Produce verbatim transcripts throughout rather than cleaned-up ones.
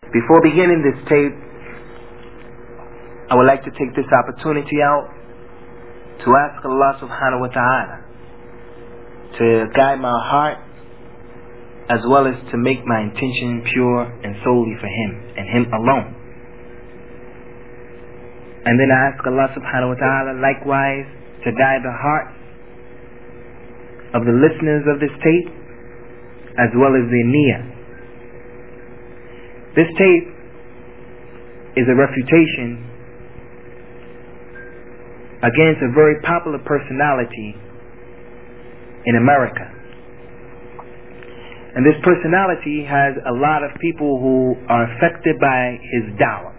Before beginning this tape, I would like to take this opportunity out to ask Allah subhanahu wa ta'ala to guide my heart, as well as to make my intention pure and solely for Him and Him alone. And then I ask Allah subhanahu wa ta'ala likewise to guide the hearts of the listeners of this tape, as well as their niyyah. This tape is a refutation against a very popular personality in America. And this personality has a lot of people who are affected by his da'wah.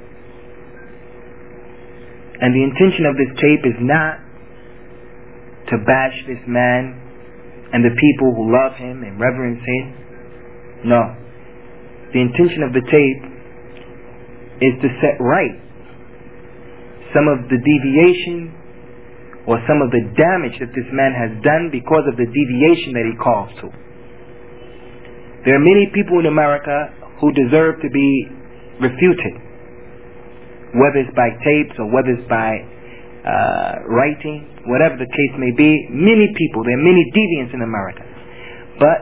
And the intention of this tape is not to bash this man and the people who love him and reverence him. No. The intention of the tape is to set right some of the deviation or some of the damage that this man has done because of the deviation that he calls to. There are many people in America who deserve to be refuted, whether it's by tapes or whether it's by uh, writing, whatever the case may be. Many people, there are many deviants in America. But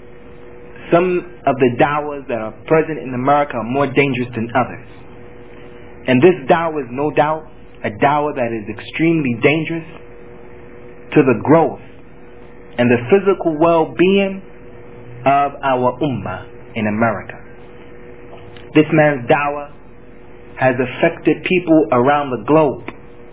some of the da'wahs that are present in America are more dangerous than others. And this da'wah is no doubt a da'wah that is extremely dangerous to the growth and the physical well-being of our ummah in America. This man's da'wah has affected people around the globe,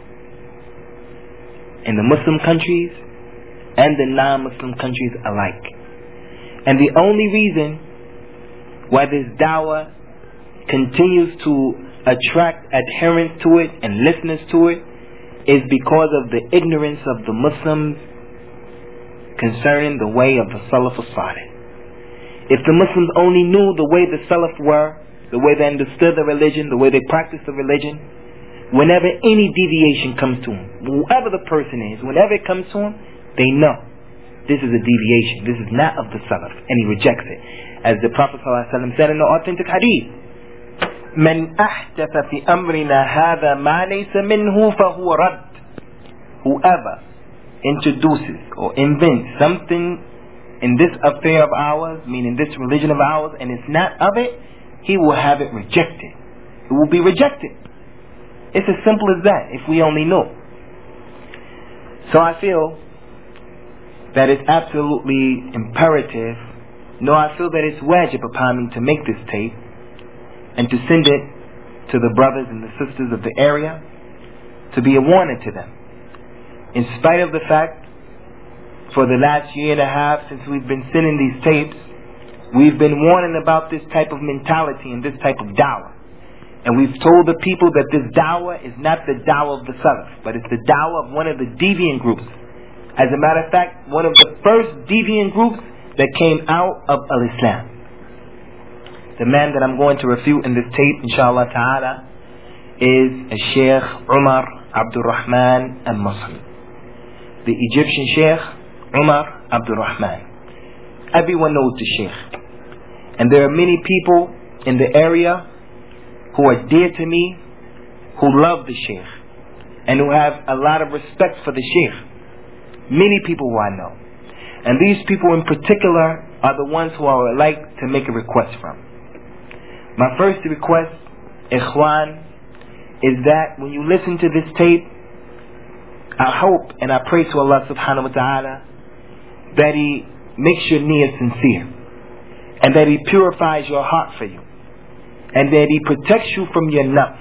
in the Muslim countries and the non-Muslim countries alike. And the only reason why this da'wah continues to attract adherents to it and listeners to it is because of the ignorance of the Muslims concerning the way of the Salaf as-Salih. If the Muslims only knew the way the Salaf were, the way they understood the religion, the way they practiced the religion, whenever any deviation comes to them, whoever the person is, whenever it comes to them, they know this is a deviation, this is not of the Salaf, and he rejects it. As the Prophet ﷺ said in the authentic hadith, من أحدث في أمرنا هذا ما ليس منه فهو رد. Whoever introduces or invents something in this affair of ours, meaning this religion of ours, and it's not of it, he will have it rejected. It will be rejected. It's as simple as that, if we only know. So I feel that it's absolutely imperative, no, I feel that it's wajib upon me to make this tape and to send it to the brothers and the sisters of the area to be a warning to them. In spite of the fact, for the last year and a half since we've been sending these tapes, we've been warning about this type of mentality and this type of da'wah. And we've told the people that this da'wah is not the da'wah of the Salaf, but it's the da'wah of one of the deviant groups. As a matter of fact, one of the first deviant groups that came out of Al-Islam. The man that I'm going to refute in this tape, inshallah ta'ala, is a Sheikh Umar Abdul Rahman al-Masri, the Egyptian Sheikh Umar Abdul Rahman. Everyone knows the Sheikh, and there are many people in the area who are dear to me, who love the Sheikh and who have a lot of respect for the Sheikh. Many people who I know, and these people in particular are the ones who I would like to make a request from. My first request, Ikhwan, is that when you listen to this tape, I hope and I pray to Allah subhanahu wa ta'ala that He makes your niyyah sincere, and that He purifies your heart for you, and that He protects you from your nafs,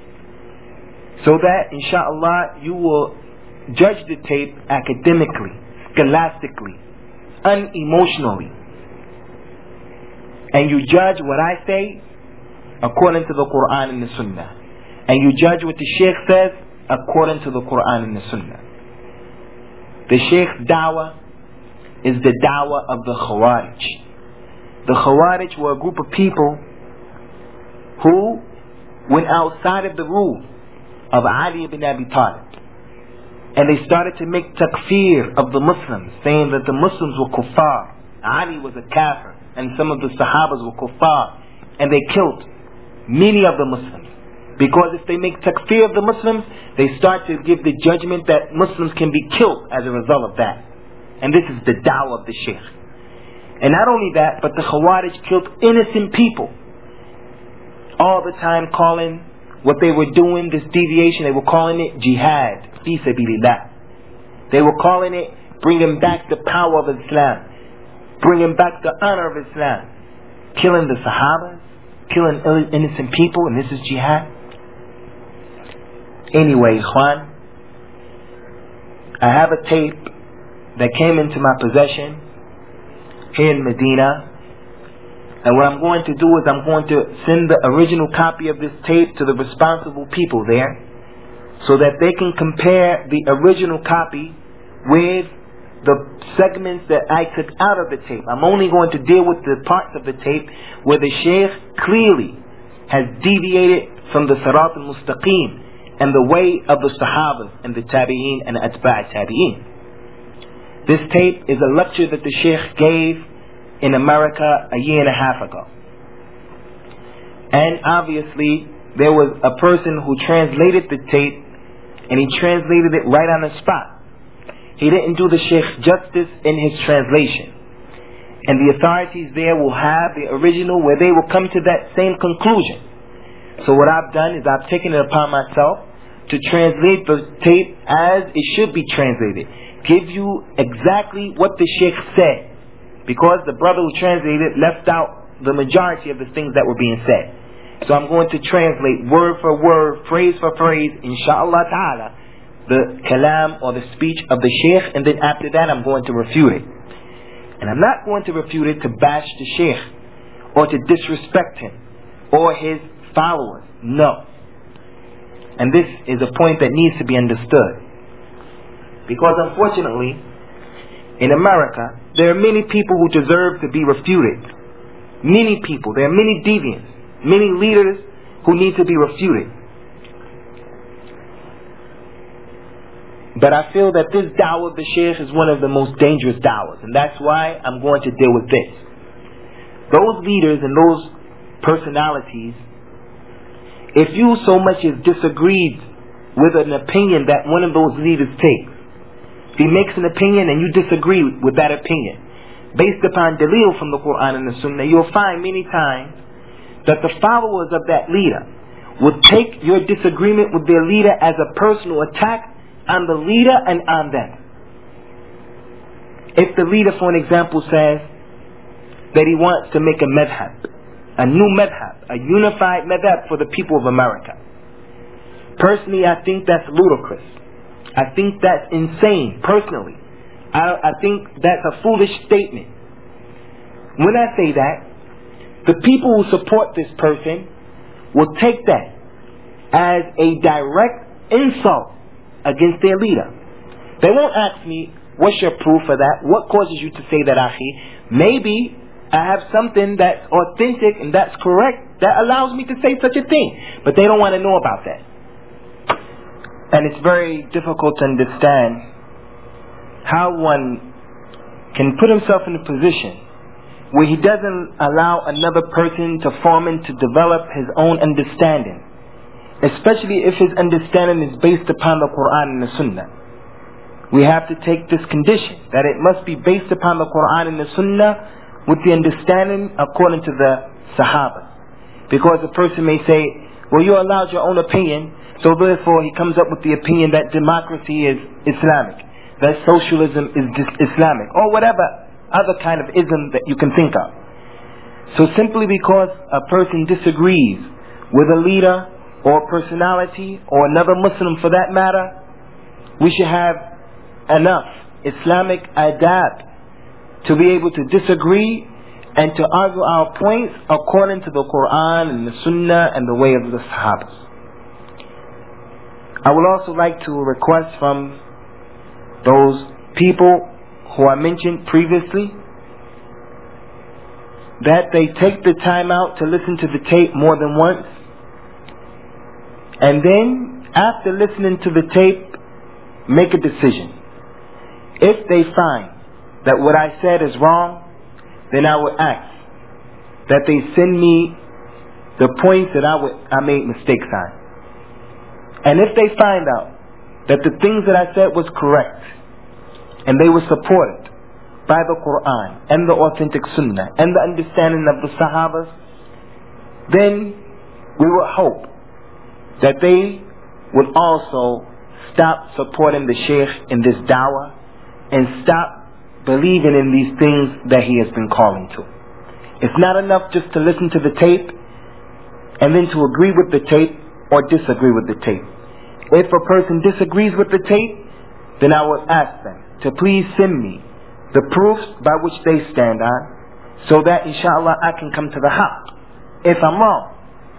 so that inshallah you will judge the tape academically, scholastically, unemotionally, and you judge what I say according to the Quran and the Sunnah, and you judge what the Shaykh says according to the Quran and the Sunnah. The Shaykh's da'wah is the da'wah of the Khawarij. The Khawarij were a group of people who went outside of the rule of Ali ibn Abi Talib, and they started to make takfir of the Muslims, saying that the Muslims were kuffar, Ali was a kafir, and some of the Sahabas were kuffar, and they killed many of the Muslims. Because if they make takfir of the Muslims, they start to give the judgment that Muslims can be killed as a result of that. And this is the da'wah of the Shaykh. And not only that, but the Khawarij killed innocent people. All the time calling what they were doing, this deviation, they were calling it jihad, fi sabilillah. They were calling it bringing back the power of Islam, bringing back the honor of Islam. Killing the Sahabas, killing innocent people, and this is jihad. Anyway, Ikhwan, I have a tape that came into my possession here in Medina, and what I'm going to do is I'm going to send the original copy of this tape to the responsible people there, so that they can compare the original copy with the segments that I took out of the tape. I'm only going to deal with the parts of the tape where the Shaykh clearly has deviated from the Sirat al-Mustaqim and the way of the Sahabas and the Tabi'een and the Atba' Tabi'een. This tape is a lecture that the Shaykh gave in America a year and a half ago. And obviously there was a person who translated the tape, and he translated it right on the spot. He didn't do the Shaykh justice in his translation. And the authorities there will have the original where they will come to that same conclusion. So what I've done is I've taken it upon myself to translate the tape as it should be translated. Give you exactly what the Shaykh said. Because the brother who translated left out the majority of the things that were being said. So I'm going to translate word for word, phrase for phrase, inshallah ta'ala, the kalam or the speech of the Shaykh, and then after that I'm going to refute it. And I'm not going to refute it to bash the Shaykh or to disrespect him or his followers. No. And this is a point that needs to be understood. Because unfortunately, in America, there are many people who deserve to be refuted. Many people. There are many deviants, many leaders who need to be refuted. But I feel that this da'wah of the Shaykh is one of the most dangerous da'wahs, and that's why I'm going to deal with this. Those leaders and those personalities, if you so much as disagreed with an opinion that one of those leaders takes, if he makes an opinion and you disagree with that opinion, based upon dalil from the Quran and the Sunnah, you'll find many times that the followers of that leader will take your disagreement with their leader as a personal attack on the leader and on them. If the leader, for an example, says that he wants to make a madhab, a new madhab, a unified madhab for the people of America, personally I think that's ludicrous. I think that's insane, personally. I, I think that's a foolish statement. When I say that, the people who support this person will take that as a direct insult against their leader. They won't ask me, what's your proof for that? What causes you to say that, Akhi? Maybe I have something that's authentic and that's correct that allows me to say such a thing. But they don't want to know about that. And it's very difficult to understand how one can put himself in a position where he doesn't allow another person to form and to develop his own understanding, especially if his understanding is based upon the Quran and the Sunnah. We have to take this condition that it must be based upon the Quran and the Sunnah with the understanding according to the Sahaba. Because a person may say, well, you're allowed your own opinion, so therefore he comes up with the opinion that democracy is Islamic, that socialism is Islamic, or whatever other kind of ism that you can think of. So simply because a person disagrees with a leader or a personality or another Muslim for that matter, we should have enough Islamic adab to be able to disagree and to argue our points according to the Quran and the Sunnah and the way of the Sahabas. I would also like to request from those people who I mentioned previously that they take the time out to listen to the tape more than once, and then after listening to the tape, make a decision. If they find that what I said is wrong, then I would ask that they send me the points that I, would, I made mistakes on. And if they find out that the things that I said was correct, and they were supported by the Quran and the authentic Sunnah and the understanding of the Sahabas, then we would hope that they would also stop supporting the Shaykh in this da'wah and stop believing in these things that he has been calling to. It's not enough just to listen to the tape and then to agree with the tape or disagree with the tape. If a person disagrees with the tape, then I will ask them to please send me the proofs by which they stand on, so that inshallah I can come to the haqq if I'm wrong.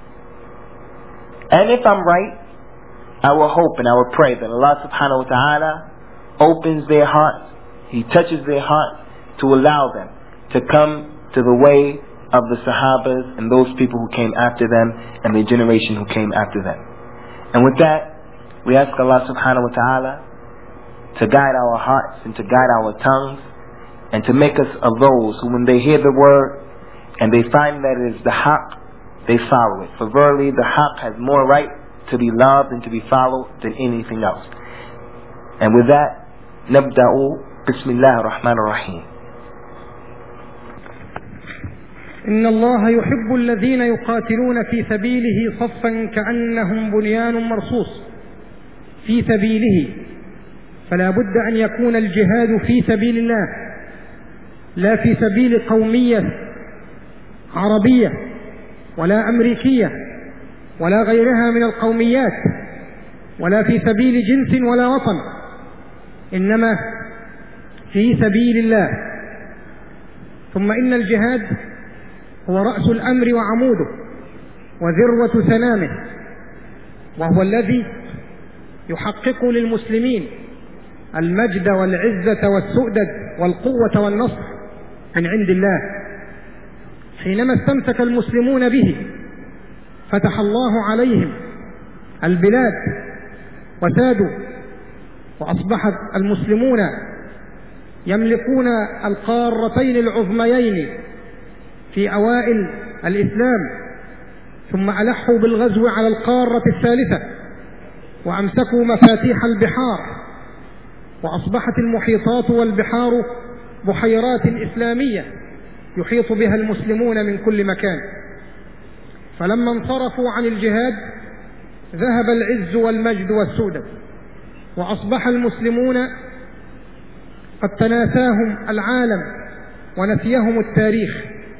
And if I'm right, I will hope and I will pray that Allah subhanahu wa ta'ala opens their hearts, He touches their hearts to allow them to come to the way of the Sahabas and those people who came after them and the generation who came after them. And with that, we ask Allah subhanahu wa ta'ala to guide our hearts and to guide our tongues and to make us of those who, when they hear the word and they find that it is the haqq, they follow it. For verily the haqq has more right to be loved and to be followed than anything else. And with that, nabda'u bismillah ar-Rahman ar-Rahim. إن الله يحب الذين يقاتلون في سبيله صفا كأنهم بنيان مرصوص في سبيله، فلا بد أن يكون الجهاد في سبيل الله لا في سبيل قومية عربية ولا أمريكية ولا غيرها من القوميات ولا في سبيل جنس ولا وطن، إنما في سبيل الله. ثم إن الجهاد هو رأس الأمر وعموده وذروة سنامه، وهو الذي يحقق للمسلمين المجد والعزة والسؤدد والقوة والنصر من عند الله. حينما استمسك المسلمون به فتح الله عليهم البلاد وسادوا، وأصبحت المسلمون يملكون القارتين العظميين في أوائل الإسلام، ثم ألحوا بالغزو على القارة الثالثة وأمسكوا مفاتيح البحار، وأصبحت المحيطات والبحار بحيرات إسلامية يحيط بها المسلمون من كل مكان. فلما انصرفوا عن الجهاد ذهب العز والمجد والسؤدد، وأصبح المسلمون قد تناساهم العالم ونسيهم التاريخ،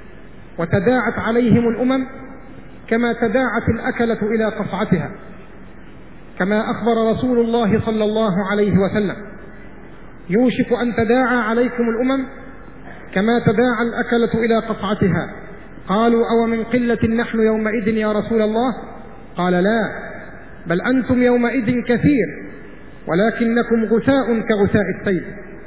وتداعت عليهم الأمم كما تداعت الأكلة إلى قصعتها، كما أخبر رسول الله صلى الله عليه وسلم: يوشك أن تداعى عليكم الأمم كما تداعى الأكلة إلى قصعتها. قالوا: أو من قلة نحن يومئذ يا رسول الله؟ قال: لا، بل أنتم يومئذ كثير ولكنكم غثاء كغثاء السيل،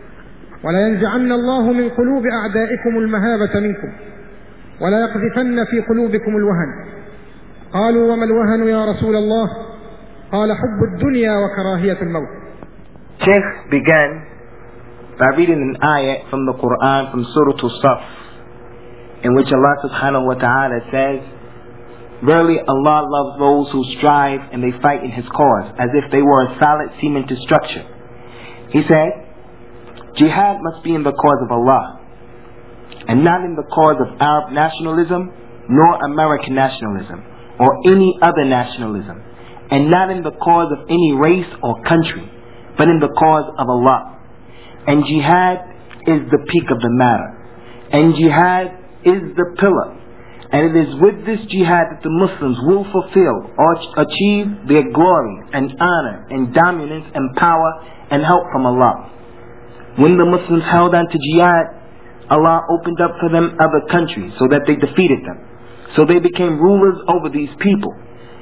ولا ينزعن الله من قلوب أعدائكم المهابة منكم ولا يقذفن في قلوبكم الوهن. قالوا: وما الوهن يا رسول الله؟ قال: حب الدنيا وكراهية الموت. Sheikh began by reading an ayat from the Quran from Surah As-Saff, in which Allah subhanahu wa ta'ala says, verily Allah loves those who strive and they fight in His cause as if they were a solid cemented structure. He said, jihad must be in the cause of Allah and not in the cause of Arab nationalism nor American nationalism or any other nationalism, and not in the cause of any race or country, but in the cause of Allah. And jihad is the peak of the matter, and jihad is the pillar, and it is with this jihad that the Muslims will fulfill or achieve their glory and honor and dominance and power and help from Allah. When the Muslims held on to jihad, Allah opened up for them other countries so that they defeated them. So they became rulers over these people,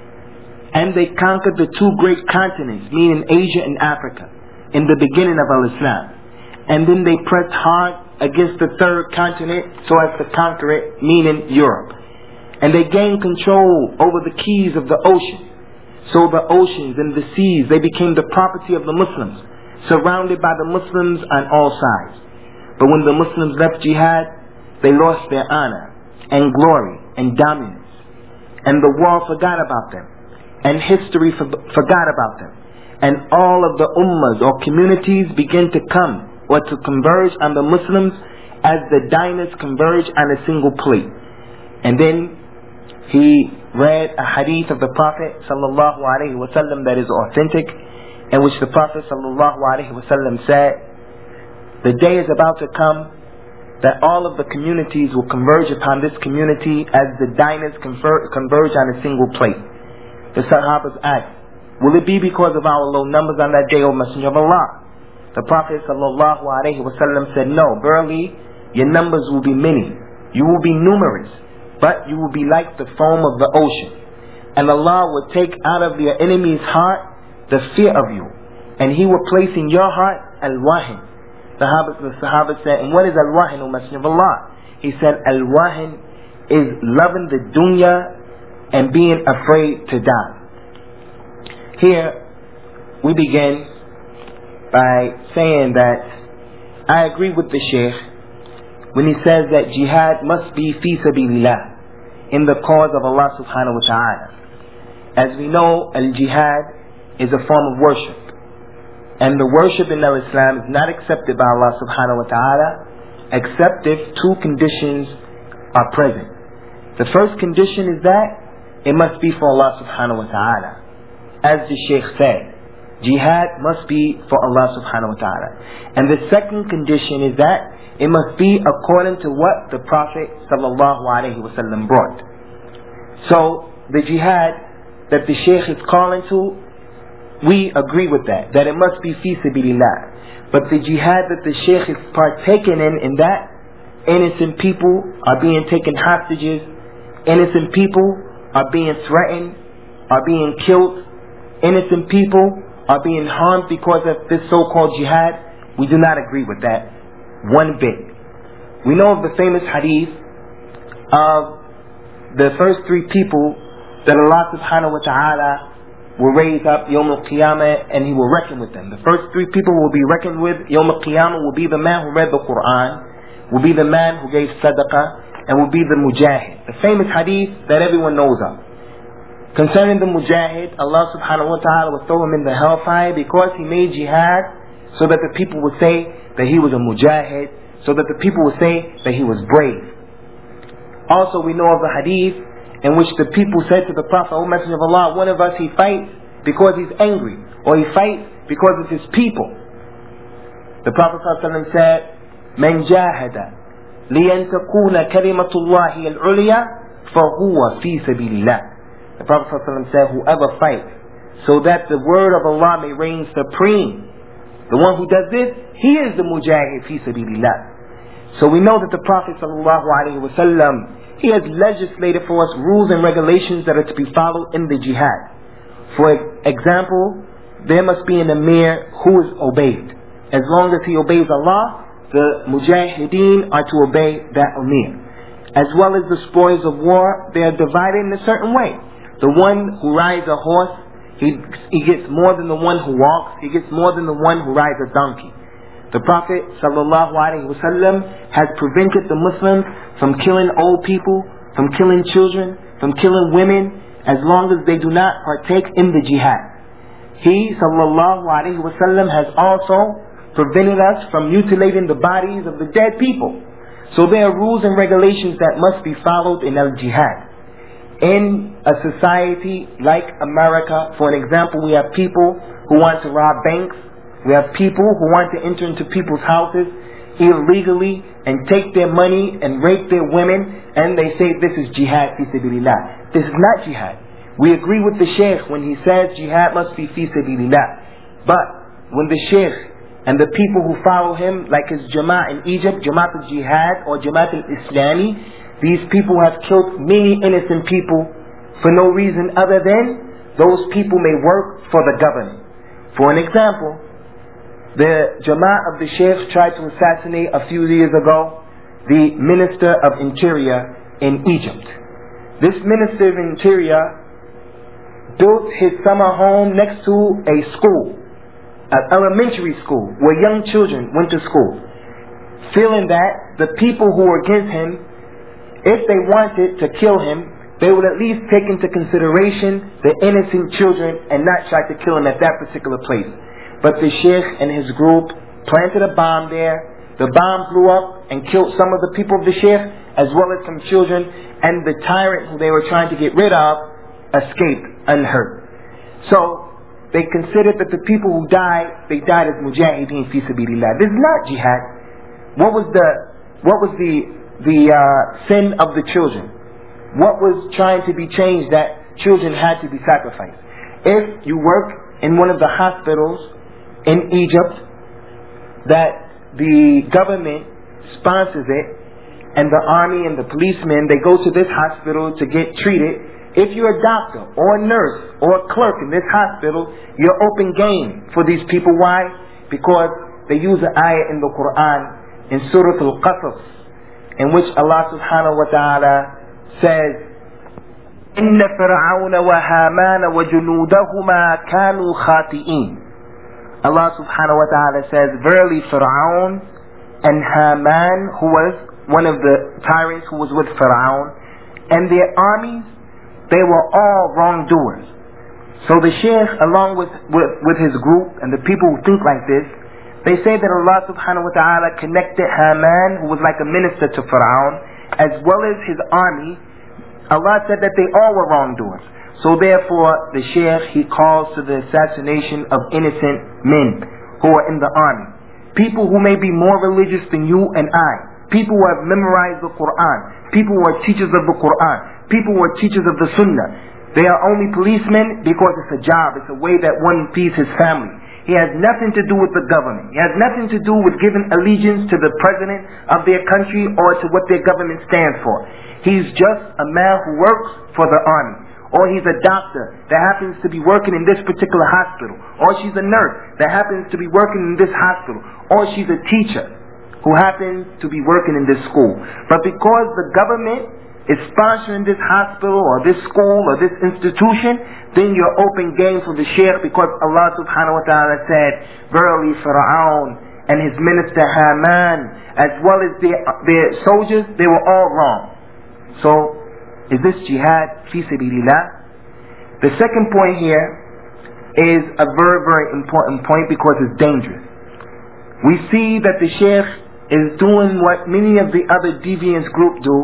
and they conquered the two great continents, meaning Asia and Africa, in the beginning of Al-Islam. And then they pressed hard against the third continent so as to conquer it, meaning Europe. And they gained control over the keys of the ocean. So the oceans and the seas, they became the property of the Muslims, surrounded by the Muslims on all sides. But when the Muslims left jihad, they lost their honor and glory and dominance. and the world forgot about them, and history for, forgot about them, and all of the ummahs or communities begin to come or to converge on the Muslims as the diners converge on a single plate. And then he read a hadith of the Prophet sallallahu alaihi wasallam that is authentic, in which the Prophet sallallahu alaihi wasallam said, the day is about to come that all of the communities will converge upon this community as the diners conver- converge on a single plate. The Sahabas asked, will it be because of our low numbers on that day, O Messenger of Allah? The Prophet sallallahu alaihi wasallam said, no, verily your numbers will be many, you will be numerous, but you will be like the foam of the ocean, and Allah will take out of your enemy's heart the fear of you, and He will place in your heart al-wahin. The Sahaba, the Sahaba said, and what is al-wahin, O Messenger of Allah? He said, al-wahin is loving the dunya and being afraid to die. Here we begin by saying that I agree with the Shaykh when he says that jihad must be fi sabilillah, in the cause of Allah subhanahu wa ta'ala. As we know, al-jihad is a form of worship, and the worship in al-Islam is not accepted by Allah subhanahu wa ta'ala except if two conditions are present. The first condition is that it must be for Allah subhanahu wa ta'ala. As the Shaykh said, jihad must be for Allah subhanahu wa ta'ala. And the second condition is that it must be according to what the Prophet sallallahu alaihi wasallam brought. So the jihad that the Shaykh is calling to, we agree with that, that it must be fi sabilillah. But the jihad that the Shaykh is partaking in, in that, innocent people are being taken hostages, innocent people are being threatened, are being killed, innocent people are being harmed because of this so-called jihad, we do not agree with that one bit. We know of the famous hadith of the first three people that Allah subhanahu wa ta'ala will raise up Yawm al-Qiyamah, and He will reckon with them. The first three people will be reckoned with Yawm al-Qiyamah will be the man who read the Quran, will be the man who gave sadaqah, and will be the mujahid. The famous hadith that everyone knows of. Concerning the mujahid, Allah subhanahu wa ta'ala will throw him in the hellfire because he made jihad, so that the people would say that he was a mujahid, so that the people would say that he was brave. Also we know of the hadith in which the people said to the Prophet, O Messenger of Allah, one of us he fights because he's angry, or he fights because it's his people. The Prophet ﷺ said, Man jahada liyan takuna kalimatullahi al-ulya fahuwa fi sabilillah. The Prophet ﷺ said, whoever fights so that the word of Allah may reign supreme, the one who does this, he is the mujahid fi sabilillah. So we know that the Prophet sallallahu alaihi wasallam, he has legislated for us rules and regulations that are to be followed in the jihad. For example, there must be an emir who is obeyed. As long as he obeys Allah, the mujahideen are to obey that emir. As well as the spoils of war, they are divided in a certain way. The one who rides a horse, he, he gets more than the one who walks, he gets more than the one who rides a donkey. The Prophet sallallahu alaihi wasallam has prevented the Muslims from killing old people, from killing children, from killing women, as long as they do not partake in the jihad. He sallallahu alaihi wasallam has also prevented us from mutilating the bodies of the dead people. So there are rules and regulations that must be followed in al-jihad. In a society like America, for an example, we have people who want to rob banks. We have people who want to enter into people's houses illegally and take their money and rape their women, and they say this is jihad fi sabilillah. This is not jihad. We agree with the Shaykh when he says jihad must be fi sabilillah. But when the Shaykh and the people who follow him, like his Jama'at in Egypt, Jama'at al-Jihad or Jama'at al-Islami, these people have killed many innocent people for no reason other than those people may work for the government. For an example, the Jama'at of the Shaykh tried to assassinate a few years ago the Minister of Interior in Egypt. This Minister of Interior built his summer home next to a school, an elementary school, where young children went to school, feeling that the people who were against him, if they wanted to kill him, they would at least take into consideration the innocent children and not try to kill them at that particular place. But the sheikh and his group planted a bomb there. The bomb blew up and killed some of the people of the sheikh, as well as some children, and the tyrant who they were trying to get rid of escaped unhurt. So they considered that the people who died, they died as mujahideen fi sabilillah. This is not jihad. What was the what was the the uh, sin of the children? What was trying to be changed that children had to be sacrificed? If you work in one of the hospitals in Egypt that the government sponsors it, and the army and the policemen, they go to this hospital to get treated. If you're a doctor or a nurse or a clerk in this hospital, you're open game for these people. Why? Because they use an ayah in the Quran in Surah Al-Qasas, in which Allah subhanahu wa ta'ala says, إِنَّ فِرْعَوْنَ وَهَامَانَ وَجُنُودَهُمَا كَانُوا خَاطِئِينَ. Allah subhanahu wa ta'ala says, verily Fir'aun and Haman, who was one of the tyrants who was with Fir'aun, and their armies, they were all wrongdoers. So the sheikh, along with, with, with his group and the people who think like this, they say that Allah subhanahu wa ta'ala connected Haman, who was like a minister to Fir'aun, as well as his army. Allah said that they all were wrongdoers. So therefore, the sheikh, he calls to the assassination of innocent men who are in the army. People who may be more religious than you and I. People who have memorized the Quran. People who are teachers of the Quran. People who are teachers of the Sunnah. They are only policemen because it's a job. It's a way that one feeds his family. He has nothing to do with the government. He has nothing to do with giving allegiance to the president of their country or to what their government stands for. He's just a man who works for the army. Or he's a doctor that happens to be working in this particular hospital. Or she's a nurse that happens to be working in this hospital. Or she's a teacher who happens to be working in this school. But because the government is sponsoring this hospital or this school or this institution, then you're open game for the sheikh, because Allah subhanahu wa ta'ala said, verily Fir'aun and his minister Haman, as well as their, their soldiers, they were all wrong. So, is this jihad fi sabilillah? The second point here is a very, very important point because it's dangerous. We see that the sheikh is doing what many of the other deviant groups do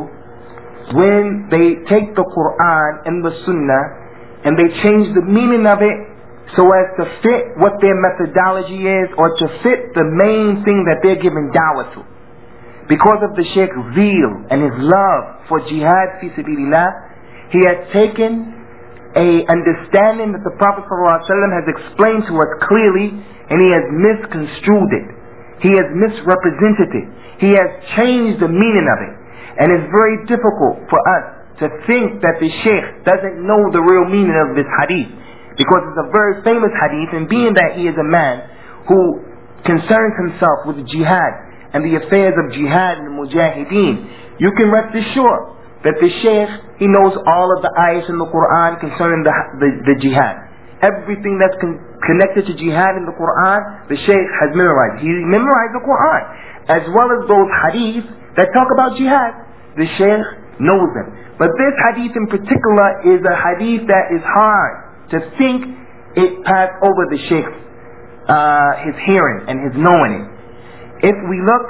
when they take the Quran and the Sunnah and they change the meaning of it so as to fit what their methodology is, or to fit the main thing that they're giving dawah to. Because of the sheikh's zeal and his love for jihad fi sabilillah, he has taken a understanding that the Prophet ﷺ has explained to us clearly, and he has misconstrued it. He has misrepresented it. He has changed the meaning of it. And it's very difficult for us to think that the sheikh doesn't know the real meaning of this hadith, because it's a very famous hadith, and being that he is a man who concerns himself with jihad and the affairs of jihad and mujahideen, you can rest assured that the sheikh, he knows all of the ayahs in the Quran concerning the, the, the jihad. Everything that's con- connected to jihad in the Quran, the sheikh has memorized. He memorized the Quran, as well as those hadiths that talk about jihad. The sheikh knows them. But this hadith in particular is a hadith that is hard to think it passed over the sheikh's uh, his hearing and his knowing it. If we look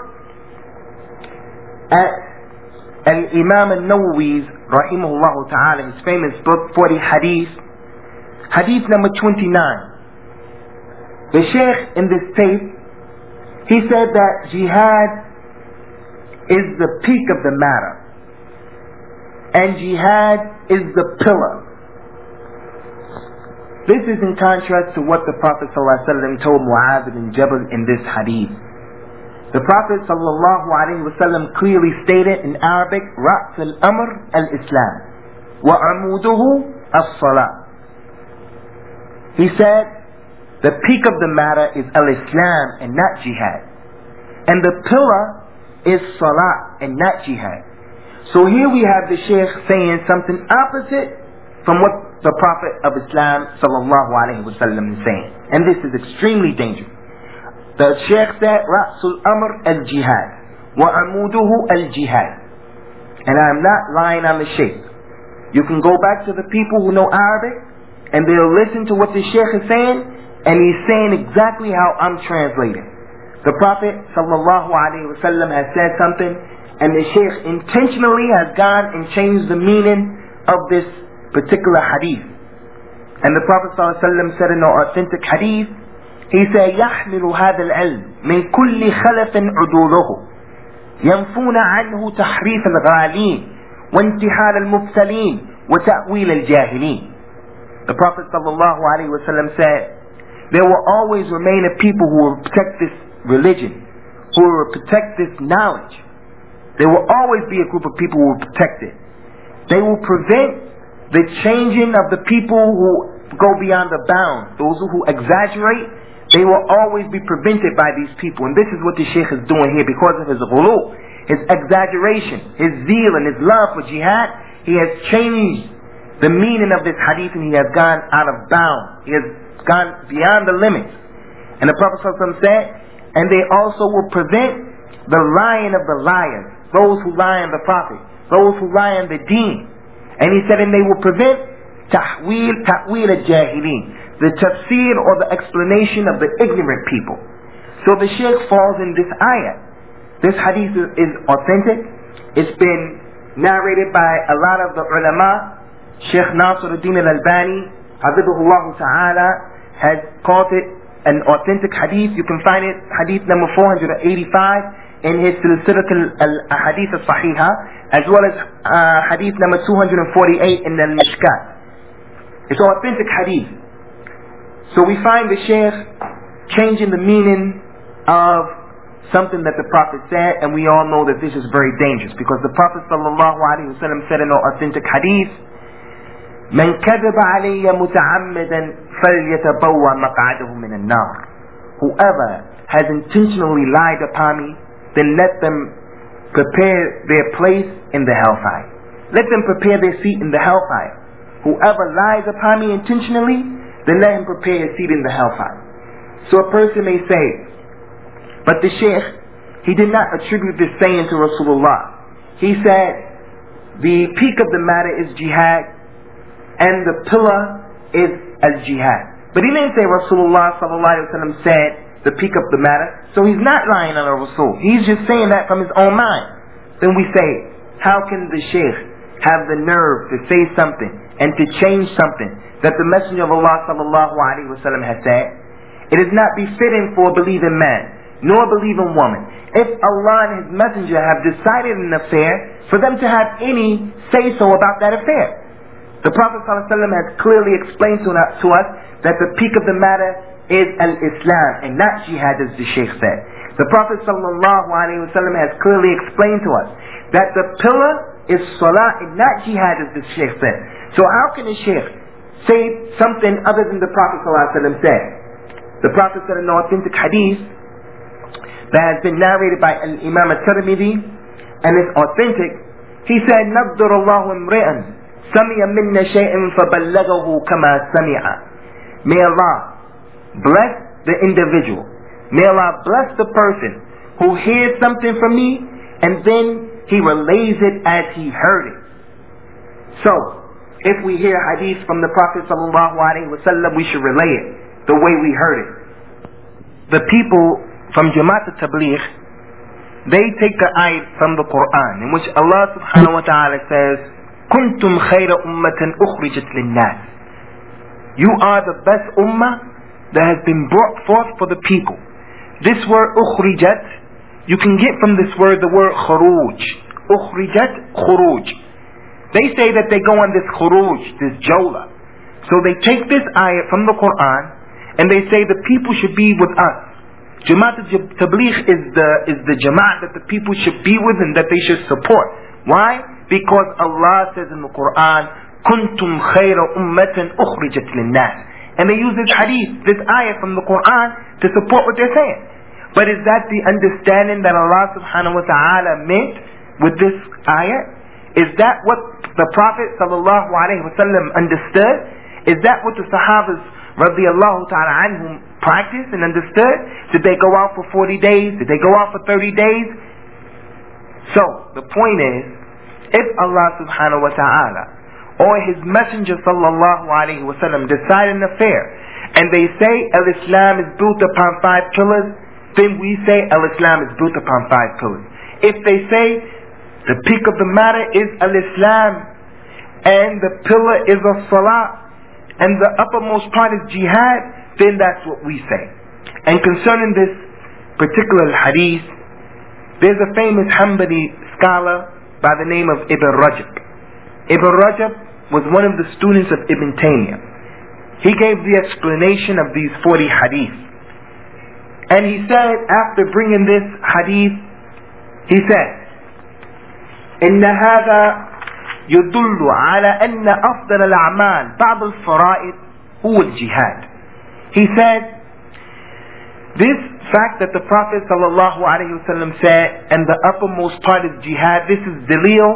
at Al-Imam Al-Nawawi's rahimahullah ta'ala, his famous book forty Hadith, Hadith number twenty-nine, the Shaykh in this tape, he said that jihad is the peak of the matter, and jihad is the pillar. This is in contrast to what the Prophet ﷺ told Mu'adh bin Jabal in this hadith. The Prophet ﷺ clearly stated in Arabic, رأس الأمر الإسلام وعموده الصلاة. He said, the peak of the matter is al-Islam and not jihad, and the pillar is salah and not jihad. So here we have the Shaykh saying something opposite from what the Prophet of Islam sallallahu alaihi wasallam is saying, and this is extremely dangerous. The Shaykh said, Ra'sul Amr al-Jihad wa amuduhu al-Jihad, and I am not lying on the Shaykh. You can go back to the people who know Arabic, and they'll listen to what the Shaykh is saying, and he's saying exactly how I'm translating. The Prophet sallallahu alaihi wasallam has said something, and the Shaykh intentionally has gone and changed the meaning of this particular hadith. And the Prophet sallallahu alaihi wasallam said in an authentic hadith, he said, يحمل هذا العلم من كل خلف عدوله ينفون عنه تحريف الغالين وانتحال المبتلين وتأويل الجاهلين. The Prophet sallallahu alaihi wasallam said, there will always remain a people who will protect this religion, who will protect this knowledge. There will always be a group of people who will protect it. They will prevent the changing of the people who go beyond the bounds, those who exaggerate. They will always be prevented by these people. And this is what the Shaykh is doing here because of his ghulu, his exaggeration, his zeal and his love for jihad. He has changed the meaning of this hadith and he has gone out of bounds. He has gone beyond the limits. And the Prophet ﷺ said, and they also will prevent the lying of the liars, those who lie on the Prophet, those who lie on the deen. And he said, and they will prevent tahweel, ta'weel al-jahilin, the tafsir or the explanation of the ignorant people. So the Shaykh falls in this ayah. This hadith is, is authentic. It's been narrated by a lot of the ulama. Shaykh Nasiruddin al-Albani, Hafidhahullah ta'ala, has called it an authentic hadith. You can find it, hadith number four hundred eighty-five in his Silsilat al-Hadith al-Sahiha, as well as uh, hadith number two hundred forty-eight in the Mishkat. It's an authentic hadith. So we find the Shaykh changing the meaning of something that the Prophet said, and we all know that this is very dangerous because the Prophet sallallahu alaihi wasallam said in an authentic hadith, "Man kadhaba alayya muta'ammidan falyatabawa maq'adahu min an-nar." Whoever has intentionally lied upon me, then let them prepare their place in the hellfire. Let them prepare their seat in the hellfire. Whoever lies upon me intentionally, then let him prepare his seat in the hellfire. So a person may say, but the Shaykh, he did not attribute this saying to Rasulullah. He said, the peak of the matter is jihad, and the pillar is al-jihad. But he didn't say Rasulullah sallallahu alaihi wasallam said the peak of the matter, so he's not lying on a Rasul. He's just saying that from his own mind. Then we say, how can the Shaykh have the nerve to say something and to change something that the Messenger of Allah sallallahu alaihi wasallam has said? It is not befitting for a believing man nor a believing woman, if Allah and His Messenger have decided an affair, for them to have any say-so about that affair. The Prophet sallallahu alaihi wasallam has clearly explained to us that the peak of the matter is al-Islam and not jihad, as the Shaykh said. The Prophet sallallahu alaihi wasallam has clearly explained to us that the pillar is salah and not jihad, as the Shaykh said. So how can a Shaykh say something other than the Prophet sallallahu alaihi wasallam said? The Prophet said in an authentic hadith that has been narrated by Imam al-Tirmidhi, and it's authentic. He said, نَبْدُرَ اللَّهُ امْرِئًا سَمِعَ مِنَّ شَيْءٍ فَبَلَّغَهُ كَمَا سَمِعَ. May Allah bless the individual. May Allah bless the person who hears something from me and then he relays it as he heard it. So, if we hear hadith from the Prophet sallallahu alaihi wasallam, we should relay it the way we heard it. The people from Jamaat al-Tabligh, they take the ayat from the Quran, in which Allah subhanahu wa ta'ala says, "Kuntum khayra ummatan ukhrijat lin-nas." You are the best ummah that has been brought forth for the people. This word ukhrijat, you can get from this word the word khuruj. Ukhrijat, khuruj. They say that they go on this khuruj, this jawla. So they take this ayat from the Quran and they say the people should be with us. Jamaat al-Tabligh is the, is the Jamaat that the people should be with and that they should support. Why? Because Allah says in the Quran, "Kuntum khayra ummatan ukhrijat lin-nas." And they use this hadith, this ayah from the Quran to support what they're saying. But is that the understanding that Allah subhanahu wa ta'ala meant with this ayah? Is that what the Prophet sallallahu alaihi wasallam understood? Is that what the Sahabas radiyallahu ta'ala anhum practiced and understood? Did they go out for forty days? Did they go out for thirty days? So, the point is, if Allah subhanahu wa ta'ala or His Messenger sallallahu alaihi wasallam decide an affair, and they say Al-Islam is built upon five pillars, then we say Al-Islam is built upon five pillars. If they say the peak of the matter is Al-Islam, and the pillar is As-Salah, and the uppermost part is Jihad, then that's what we say. And concerning this particular hadith, there's a famous Hanbali scholar by the name of Ibn Rajab. Ibn Rajab was one of the students of Ibn Taymiyyah. He gave the explanation of these forty hadiths. And he said, after bringing this hadith, he said, إن هذا يدل على أن أفضل الأعمال بعد الفرائض هو الجهاد. He said, this fact that the Prophet sallallahu alaihi wasallam said, and the uppermost part is jihad, this is dalil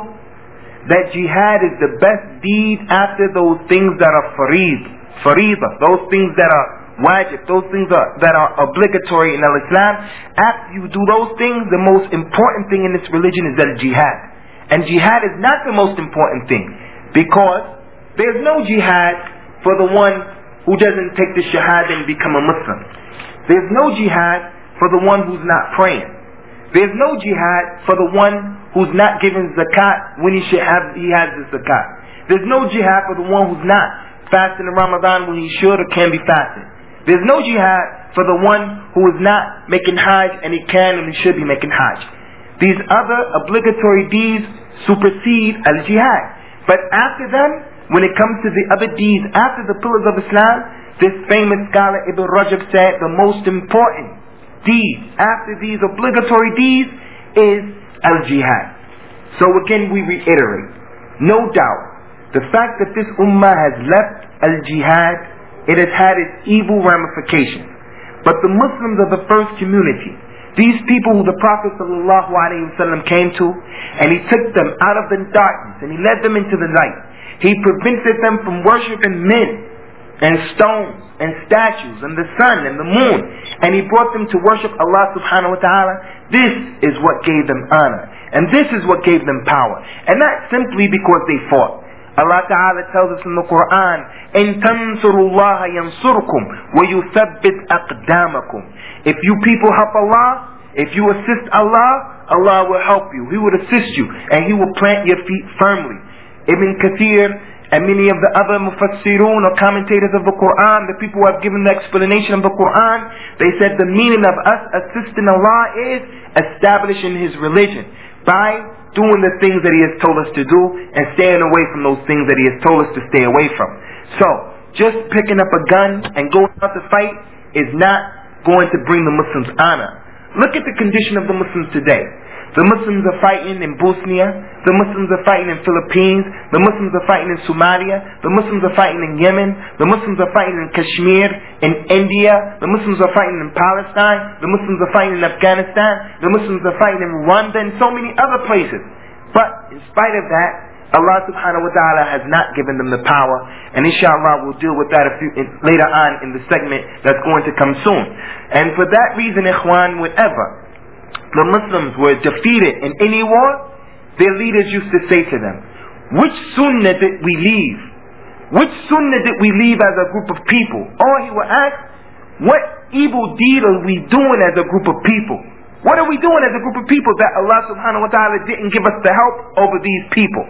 that jihad is the best deed after those things that are farid, farida, those things that are wajib, those things are, that are obligatory in Islam. After you do those things, the most important thing in this religion is that jihad. And jihad is not the most important thing, because there's no jihad for the one who doesn't take the shahada and become a Muslim. There's no jihad for the one who's not praying. There's no jihad for the one who's not giving zakat when he should have, he has the zakat. There's no jihad for the one who's not fasting in Ramadan when he should or can be fasting. There's no jihad for the one who is not making hajj and he can and he should be making hajj. These other obligatory deeds supersede al-jihad. But after them, when it comes to the other deeds after the pillars of Islam, this famous scholar Ibn Rajab said the most important deed after these obligatory deeds is al-jihad. So again we reiterate, no doubt, the fact that this ummah has left al-jihad, it has had its evil ramifications. But the Muslims of the first community, these people who the Prophet sallallahu alaihi wasallam came to, and he took them out of the darkness and he led them into the light. He prevented them from worshiping men and stones and statues and the sun and the moon, and he brought them to worship Allah subhanahu wa ta'ala. This is what gave them honor, and this is what gave them power, and not simply because they fought. Allah Ta'ala tells us in the Quran, إِن تَنْصُرُوا اللَّهَ يَنْصُرْكُمْ وَيُثَبِّتْ أَقْدَامَكُمْ. If you people help Allah, if you assist Allah, Allah will help you. He will assist you, and He will plant your feet firmly. Ibn Kathir and many of the other mufassirun or commentators of the Quran, the people who have given the explanation of the Quran, they said the meaning of us assisting Allah is establishing His religion by doing the things that He has told us to do and staying away from those things that He has told us to stay away from. So, just picking up a gun and going out to fight is not going to bring the Muslims honor. Look at the condition of the Muslims today. The Muslims are fighting in Bosnia, the Muslims are fighting in Philippines, the Muslims are fighting in Somalia, the Muslims are fighting in Yemen, the Muslims are fighting in Kashmir, in India, the Muslims are fighting in Palestine, the Muslims are fighting in Afghanistan, the Muslims are fighting in Rwanda and so many other places. But in spite of that, Allah subhanahu wa ta'ala has not given them the power, and inshallah we'll deal with that a few, later on in the segment that's going to come soon. And for that reason, ikhwan, whenever the Muslims were defeated in any war, their leaders used to say to them, which sunnah did we leave? Which sunnah did we leave as a group of people? Or he would ask, what evil deed are we doing as a group of people? What are we doing as a group of people that Allah subhanahu wa ta'ala didn't give us the help over these people?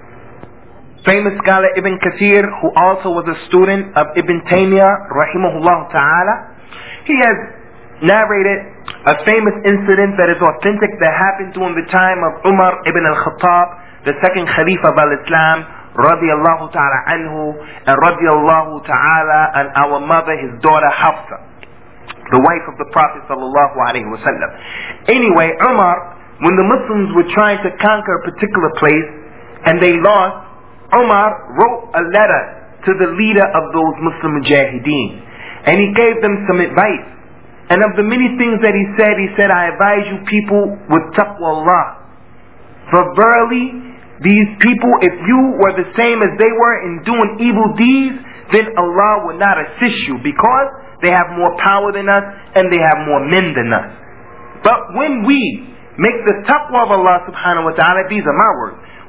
Famous scholar Ibn Kathir, who also was a student of Ibn Taymiyyah rahimahullah ta'ala, he has narrated a famous incident that is authentic that happened during the time of Umar ibn al-Khattab, the second Khalifa of al-Islam, radiyallahu ta'ala anhu, and radiyallahu ta'ala an our mother, his daughter Hafsa, the wife of the Prophet sallallahu alaihi wasallam. Anyway, Umar, when the Muslims were trying to conquer a particular place and they lost, Umar wrote a letter to the leader of those Muslim mujahideen, and he gave them some advice. And of the many things that he said, he said, I advise you people with taqwa Allah. For verily, these people, if you were the same as they were in doing evil deeds, then Allah will not assist you, because they have more power than us and they have more men than us. But when we make the taqwa of Allah subhanahu wa ta'ala, these are my words,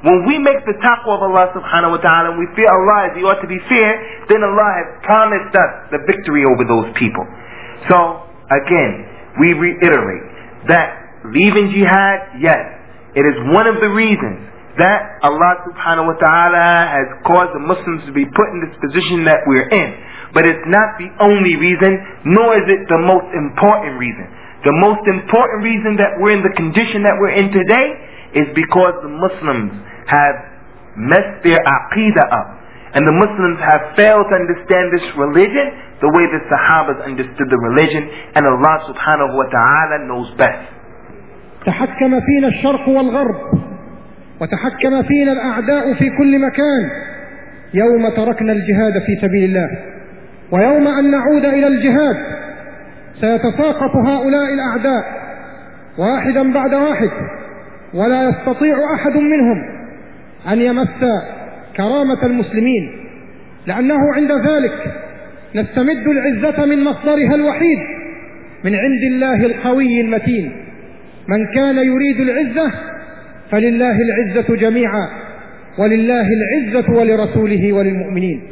when we make the taqwa of Allah subhanahu wa ta'ala and we fear Allah as He ought to be feared, then Allah has promised us the victory over those people. So, again, we reiterate that leaving jihad, yes, it is one of the reasons that Allah subhanahu wa ta'ala has caused the Muslims to be put in this position that we're in. But it's not the only reason, nor is it the most important reason. The most important reason that we're in the condition that we're in today is because the Muslims have messed their aqidah up. And the Muslims have failed to understand this religion the way the Sahabas understood the religion. And Allah subhanahu wa ta'ala knows best. تحكم فينا الشرق والغرب وتحكم فينا الأعداء في كل مكان يوم تركنا الجهاد في سبيل الله. ويوم أن نعود إلى الجهاد سيتساقط هؤلاء الأعداء واحدا بعد واحد، ولا يستطيع أحد منهم أن يمس كرامة المسلمين، لأنه عند ذلك نستمد العزة من مصدرها الوحيد من عند الله القوي المتين. من كان يريد العزة فلله العزة جميعا، ولله العزة ولرسوله وللمؤمنين.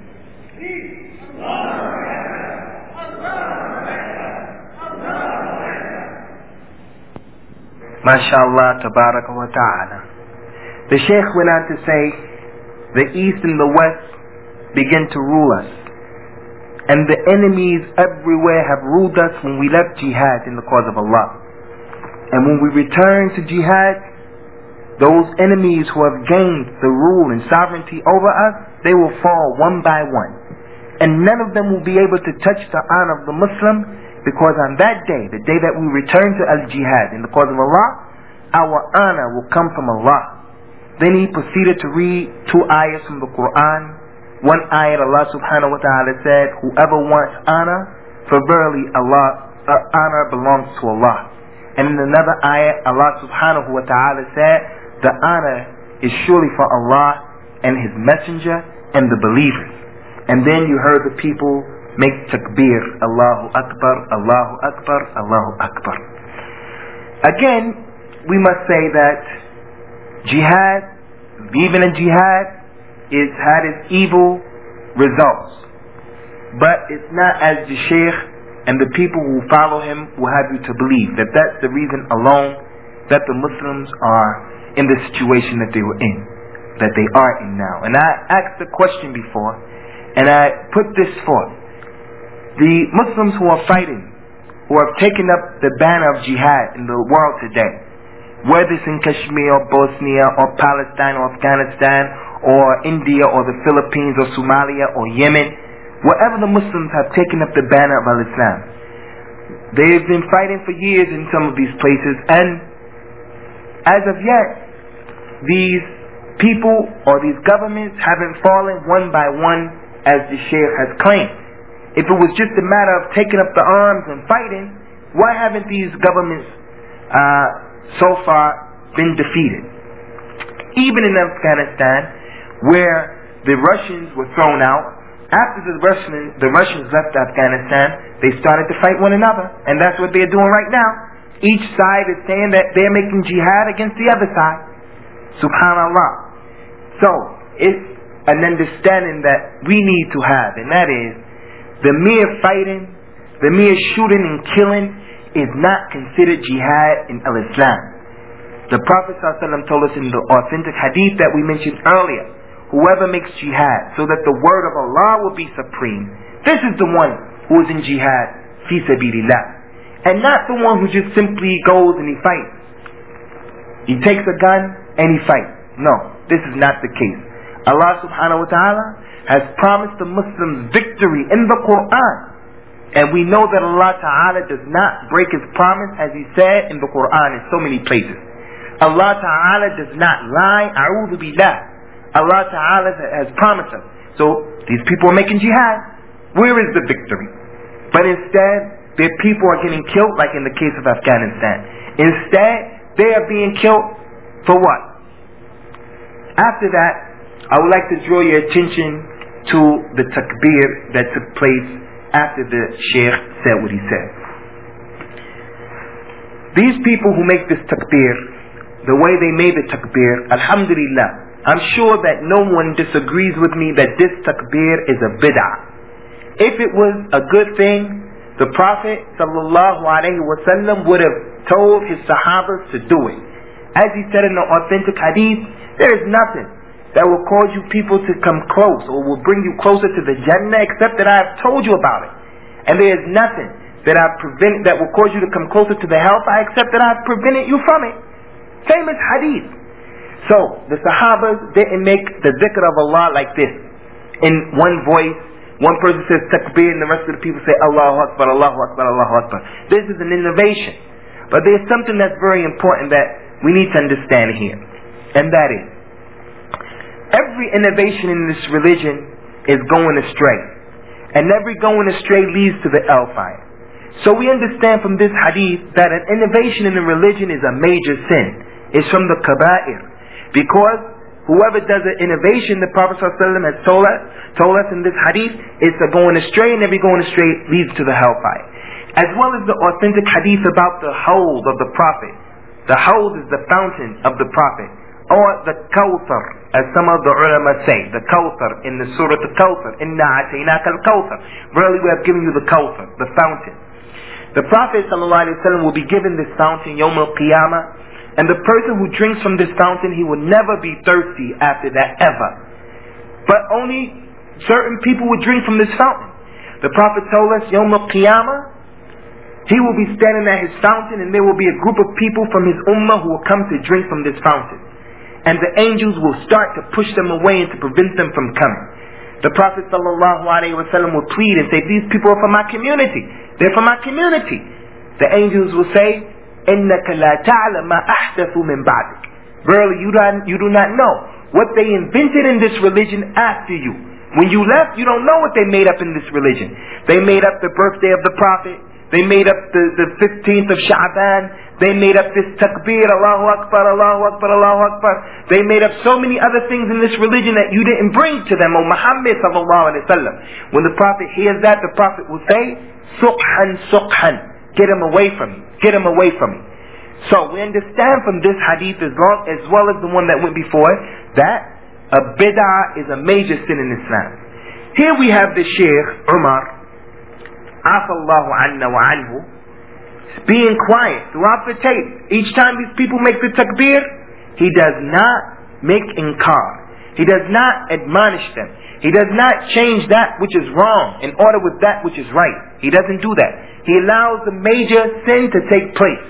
MashaAllah, tabaraka wa ta'ala. The Shaykh went on to say, the East and the West begin to rule us. And the enemies everywhere have ruled us when we left jihad in the cause of Allah. And when we return to jihad, those enemies who have gained the rule and sovereignty over us, they will fall one by one. And none of them will be able to touch the honor of the Muslim, because on that day, the day that we return to al-jihad in the cause of Allah, our honor will come from Allah. Then he proceeded to read two ayahs from the Quran. One ayah, Allah subhanahu wa ta'ala said, whoever wants honor, for verily Allah, uh, honor belongs to Allah. And in another ayah, Allah subhanahu wa ta'ala said, the honor is surely for Allah and His messenger and the believers. And then you heard the people make takbir, Allahu Akbar, Allahu Akbar, Allahu Akbar. Again, we must say that jihad, even in jihad, is had its evil results. But it's not as the Shaykh and the people who follow him will have you to believe, that that's the reason alone that the Muslims are in the situation that they were in, that they are in now. And I asked the question before, and I put this forth. The Muslims who are fighting, who have taken up the banner of jihad in the world today, whether it's in Kashmir or Bosnia or Palestine or Afghanistan or India or the Philippines or Somalia or Yemen, wherever the Muslims have taken up the banner of al-Islam, they've been fighting for years in some of these places, and as of yet, these people or these governments haven't fallen one by one as the Shaykh has claimed. If it was just a matter of taking up the arms and fighting, why haven't these governments uh, so far been defeated? Even in Afghanistan, where the Russians were thrown out, after the Russians, the Russians left Afghanistan, they started to fight one another. And that's what they're doing right now. Each side is saying that they're making jihad against the other side. Subhanallah. So, it's an understanding that we need to have, and that is, the mere fighting, the mere shooting and killing is not considered jihad in al-Islam. The Prophet ﷺ told us in the authentic hadith that we mentioned earlier, whoever makes jihad so that the word of Allah will be supreme, this is the one who is in jihad fi sabilillah, and not the one who just simply goes and he fights. He takes a gun and he fights. No, this is not the case. Allah subhanahu wa ta'ala has promised the Muslims victory in the Quran. And we know that Allah Ta'ala does not break His promise, as He said in the Quran in so many places. Allah Ta'ala does not lie. A'udhu billah. Allah Ta'ala has promised us. So these people are making jihad. Where is the victory? But instead, their people are getting killed, like in the case of Afghanistan. Instead, they are being killed for what? After that, I would like to draw your attention to the takbir that took place after the Shaykh said what he said. These people who make this takbir, the way they made the takbir, alhamdulillah, I'm sure that no one disagrees with me that this takbir is a bid'ah. If it was a good thing, the Prophet sallallahu alaihi wasallam would have told his sahabas to do it. As he said in the authentic hadith, there is nothing that will cause you people to come close or will bring you closer to the Jannah except that I have told you about it. And there is nothing that I've prevented that will cause you to come closer to the hellfire except that I've prevented you from it. Famous hadith. So the Sahabas didn't make the dhikr of Allah like this. In one voice, one person says takbir and the rest of the people say Allahu Akbar, Allahu Akbar, Allahu Akbar. This is an innovation. But there's something that's very important that we need to understand here. And that is, every innovation in this religion is going astray. And every going astray leads to the hellfire. So we understand from this hadith that an innovation in the religion is a major sin. It's from the kaba'ir. Because whoever does an innovation, the Prophet ﷺ has told us, told us in this hadith, is a going astray, and every going astray leads to the hellfire. As well as the authentic hadith about the hawd of the Prophet. The hawd is the fountain of the Prophet. Or the Kawthar, as some of the ulama say, the Kawthar in the Surah Al-Kawthar, Inna ataynaka al-Kawthar. Really, we have given you the Kawthar, the fountain. The Prophet ﷺ will be given this fountain, Yawm al-Qiyamah, and the person who drinks from this fountain, he will never be thirsty after that, ever. But only certain people will drink from this fountain. The Prophet told us, Yawm al-Qiyamah, he will be standing at his fountain, and there will be a group of people from his ummah who will come to drink from this fountain. And the angels will start to push them away and to prevent them from coming. The Prophet sallallahu alaihi wasallam will plead and say, these people are from my community. They're from my community. The angels will say, إِنَّكَ لَا تَعْلَمَ مَا أَحْدَثُ مِنْ بَعْدِكَ. Verily, you, don't, you do not know what they invented in this religion after you. When you left, you don't know what they made up in this religion. They made up the birthday of the Prophet. They made up the, the fifteenth of Sha'ban. They made up this takbir, Allahu Akbar, Allahu Akbar, Allahu Akbar. They made up so many other things in this religion that you didn't bring to them, O Muhammad sallallahu alaihi wasallam. When the Prophet hears that, the Prophet will say, Subhan, Subhan. Get him away from me. Get him away from me. So we understand from this hadith as well, as well as the one that went before, that a bid'ah is a major sin in Islam. Here we have the Shaykh Umar, Afallahu anna wa anhu, being quiet throughout the tape. Each time these people make the takbir, he does not make inkar. He does not admonish them. He does not change that which is wrong in order with that which is right. He doesn't do that. He allows the major sin to take place.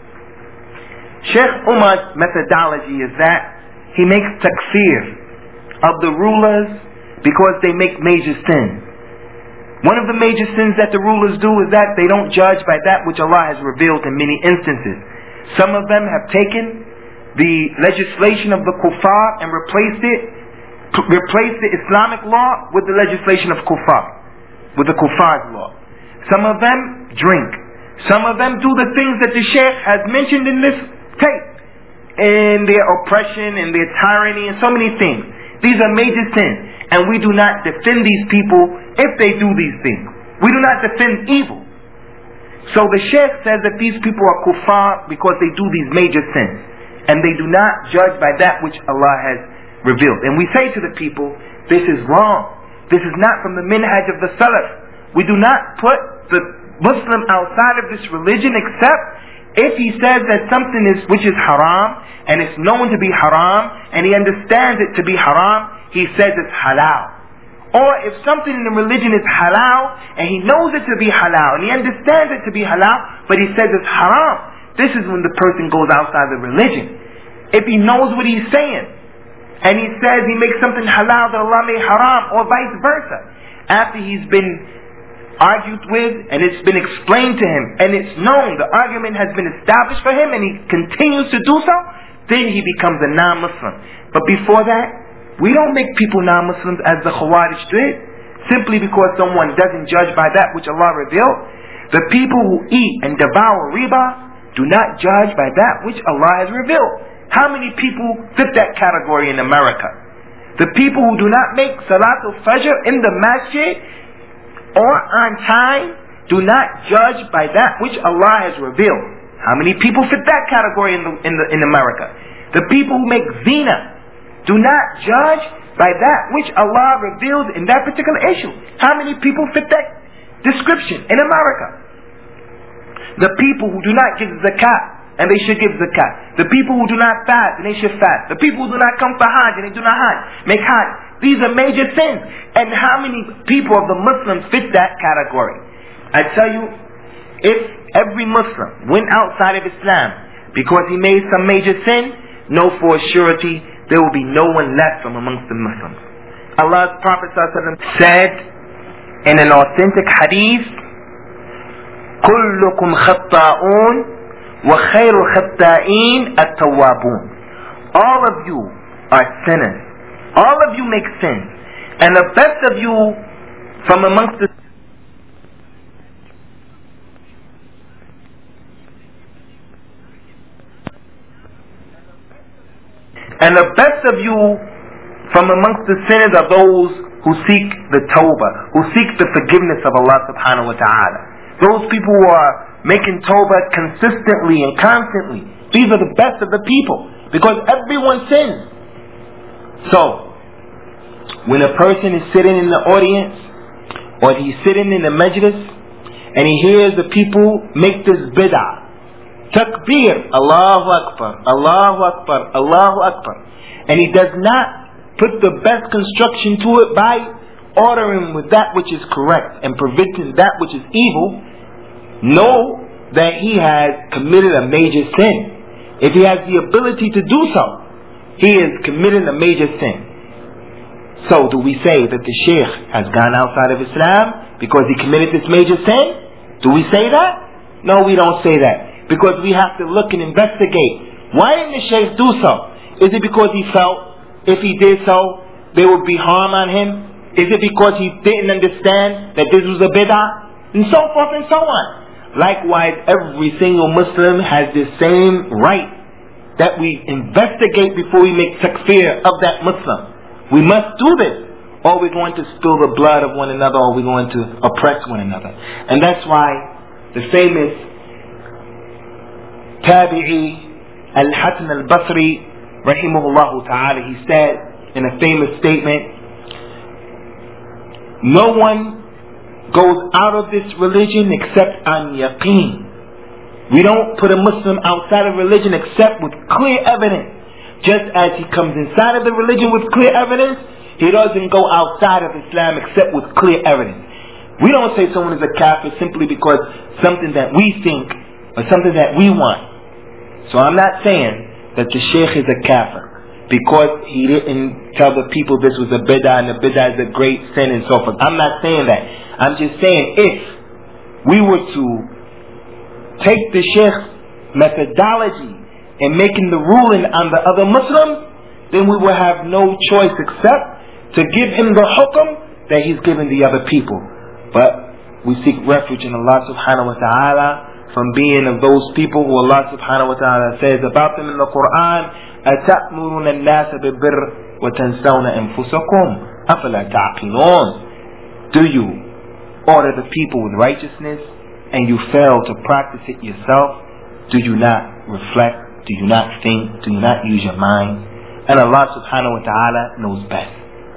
Sheikh Umar's methodology is that he makes takfir of the rulers because they make major sins. One of the major sins that the rulers do is that they don't judge by that which Allah has revealed in many instances. Some of them have taken the legislation of the kuffar and replaced it, replaced the Islamic law with the legislation of kuffar, with the kuffar's law. Some of them drink. Some of them do the things that the Shaykh has mentioned in this tape, in their oppression and their tyranny and so many things. These are major sins. And we do not defend these people if they do these things. We do not defend evil. So the Shaykh says that these people are kuffar because they do these major sins. And they do not judge by that which Allah has revealed. And we say to the people, this is wrong. This is not from the minhaj of the Salaf. We do not put the Muslim outside of this religion except if he says that something is which is haram and it's known to be haram and he understands it to be haram, he says it's halal. Or if something in the religion is halal and he knows it to be halal and he understands it to be halal, but he says it's haram, this is when the person goes outside the religion. If he knows what he's saying and he says he makes something halal that Allah made haram, or vice versa, after he's been argued with and it's been explained to him and it's known, the argument has been established for him and he continues to do so, then he becomes a non-Muslim. But before that, we don't make people non-Muslims as the Khawarij did, simply because someone doesn't judge by that which Allah revealed. The people who eat and devour riba do not judge by that which Allah has revealed. How many people fit that category in America? The people who do not make Salatul Fajr in the masjid or on time do not judge by that which Allah has revealed. How many people fit that category in the, in the, in America? The people who make zina. Do not judge by that which Allah revealed in that particular issue. How many people fit that description in America? The people who do not give zakat, and they should give zakat. The people who do not fast, and they should fast. The people who do not come for hajj, and they do not hajj, make hajj. These are major sins. And how many people of the Muslims fit that category? I tell you, if every Muslim went outside of Islam because he made some major sin, know for a surety there will be no one left from amongst the Muslims. Allah's Prophet ﷺ said in an authentic hadith, كلكم خطاؤون وخير الخطائين التوابون. All of you are sinners. All of you make sins. And the best of you from amongst the And the best of you from amongst the sinners are those who seek the tawbah, who seek the forgiveness of Allah subhanahu wa ta'ala. Those people who are making tawbah consistently and constantly. These are the best of the people, because everyone sins. So, when a person is sitting in the audience, or he's sitting in the majlis, and he hears the people make this bid'ah, takbir, Allahu Akbar, Allahu Akbar, Allahu Akbar, and he does not put the best construction to it by ordering with that which is correct and preventing that which is evil, know that he has committed a major sin. If he has the ability to do so, he is committing a major sin. So do we say that the Shaykh has gone outside of Islam because he committed this major sin? Do we say that? No, we don't say that. Because we have to look and investigate. Why didn't the Shaykh do so? Is it because he felt if he did so, there would be harm on him? Is it because he didn't understand that this was a bid'ah? And so forth and so on. Likewise, every single Muslim has the same right that we investigate before we make takfir of that Muslim. We must do this, or we're going to spill the blood of one another, or we're going to oppress one another. And that's why the famous Tabi'i Al-Hasan Al-Basri rahimahullah ta'ala, he said in a famous statement, no one goes out of this religion except on yaqeen. We don't put a Muslim outside of religion except with clear evidence. Just as he comes inside of the religion with clear evidence, he doesn't go outside of Islam except with clear evidence. We don't say someone is a kafir simply because something that we think or something that we want. So I'm not saying that the Shaykh is a kafir because he didn't tell the people this was a bid'ah and the bid'ah is a great sin and so forth. I'm not saying that. I'm just saying if we were to take the Shaykh's methodology in making the ruling on the other Muslims, then we will have no choice except to give him the hukm that he's given the other people. But we seek refuge in Allah subhanahu wa ta'ala from being of those people who Allah subhanahu wa ta'ala says about them in the Quran, أَتَأْمُرُونَ النَّاسَ بِالْبِرِّ وَتَنْسَوْنَ أَنفُسَكُمْ أَفَلَا تَعْقِلُونَ. Do you order the people with righteousness and you fail to practice it yourself? Do you not reflect? Do you not think? Do you not use your mind? And Allah subhanahu wa ta'ala knows best.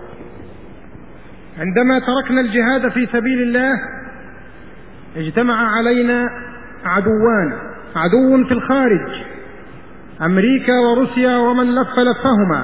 عندما تركنا الجهاد في سبيل الله اجتمع علينا عدوان، عدو في الخارج أمريكا وروسيا ومن لف لفهما،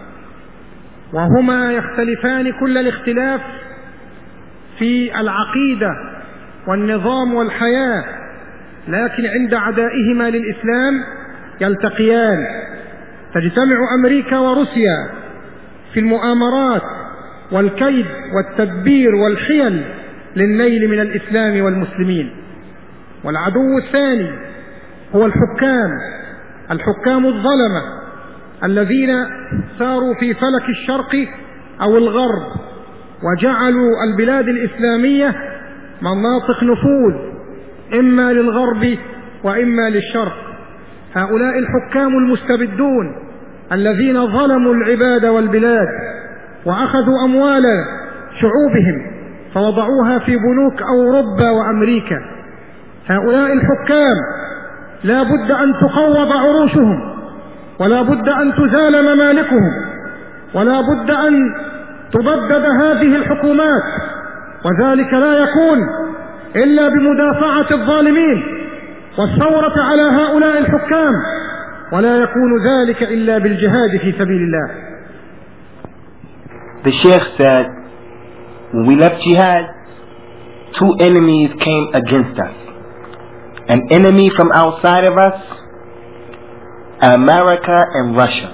وهما يختلفان كل الاختلاف في العقيدة والنظام والحياة، لكن عند عدائهما للإسلام يلتقيان. تجتمع أمريكا وروسيا في المؤامرات والكيد والتدبير والحيل للنيل من الإسلام والمسلمين. والعدو الثاني هو الحكام، الحكام الظلمة الذين ساروا في فلك الشرق أو الغرب وجعلوا البلاد الإسلامية مناطق نفوذ إما للغرب وإما للشرق. هؤلاء الحكام المستبدون الذين ظلموا العباد والبلاد وأخذوا أموال شعوبهم فوضعوها في بنوك أوروبا وأمريكا. هؤلاء الحكام لا بد أن تقوض عروشهم، ولا بد أن تزال ممالكهم، ولا بد أن تبدد هذه الحكومات، وذلك لا يكون إلا بمدافعة الظالمين والثورة على هؤلاء الحكام، ولا يكون ذلك إلا بالجهاد في سبيل الله. The Sheikh said, when we left jihad, two enemies came against us. An enemy from outside of us, America and Russia,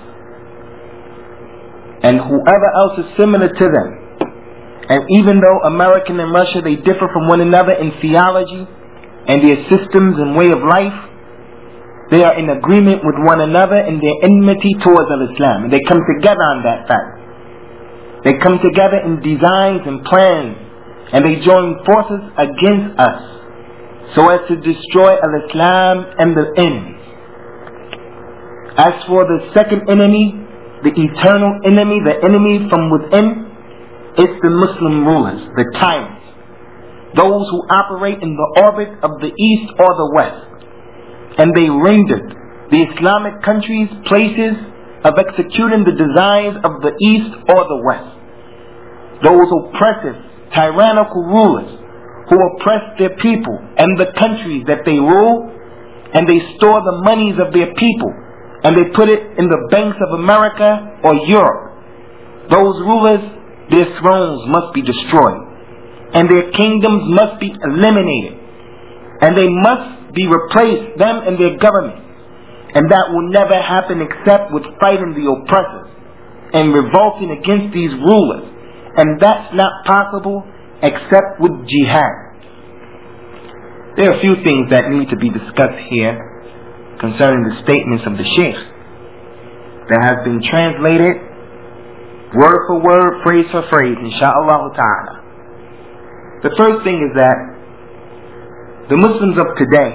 and whoever else is similar to them. And even though America and Russia, they differ from one another in theology and their systems and way of life, they are in agreement with one another in their enmity towards Islam, and they come together on that fact. They come together in designs and plans, and they join forces against us so as to destroy Islam and the enemies. As for the second enemy, the eternal enemy, the enemy from within, it's the Muslim rulers, the tyrants, those who operate in the orbit of the east or the west, and they rendered the Islamic countries places of executing the designs of the east or the west. Those oppressive, tyrannical rulers who oppress their people and the countries that they rule, and they store the monies of their people and they put it in the banks of America or Europe. Those rulers, their thrones must be destroyed, and their kingdoms must be eliminated, and they must be replaced, them and their government. And that will never happen except with fighting the oppressors and revolting against these rulers. And that's not possible except with jihad. There are a few things that need to be discussed here concerning the statements of the Sheikh that has been translated word for word, phrase for phrase, insha'Allah ta'ala. The first thing is that the Muslims of today,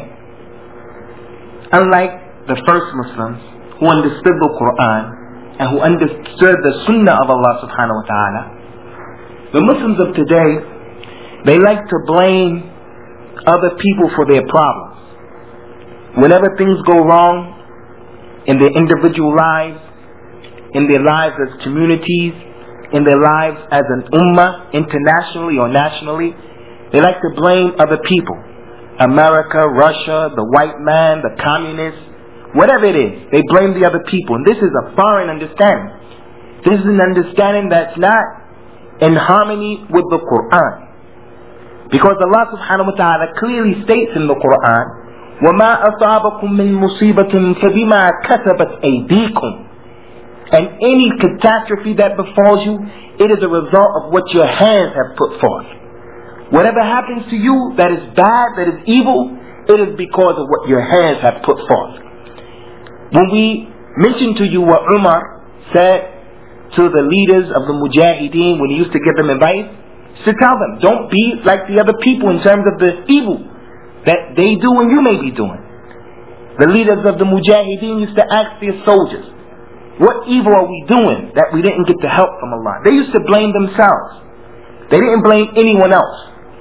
unlike the first Muslims who understood the Quran and who understood the Sunnah of Allah subhanahu wa ta'ala, the Muslims of today, they like to blame other people for their problems. Whenever things go wrong in their individual lives, in their lives as communities, in their lives as an ummah, internationally or nationally, they like to blame other people. America, Russia, the white man, the communists, whatever it is, they blame the other people. And this is a foreign understanding. This is an understanding that's not in harmony with the Quran. Because Allah subhanahu wa ta'ala clearly states in the Quran, وَمَا أَصَابَكُم مِّن مُّصِيبَةٍ فَبِمَا كَسَبَتْ أَيْدِيكُم. And any catastrophe that befalls you, it is a result of what your hands have put forth. Whatever happens to you that is bad, that is evil, it is because of what your hands have put forth. When we mentioned to you what Umar said to the leaders of the Mujahideen when he used to give them advice, to tell them, don't be like the other people in terms of the evil that they do and you may be doing. The leaders of the Mujahideen used to ask their soldiers, what evil are we doing that we didn't get the help from Allah? They used to blame themselves. They didn't blame anyone else.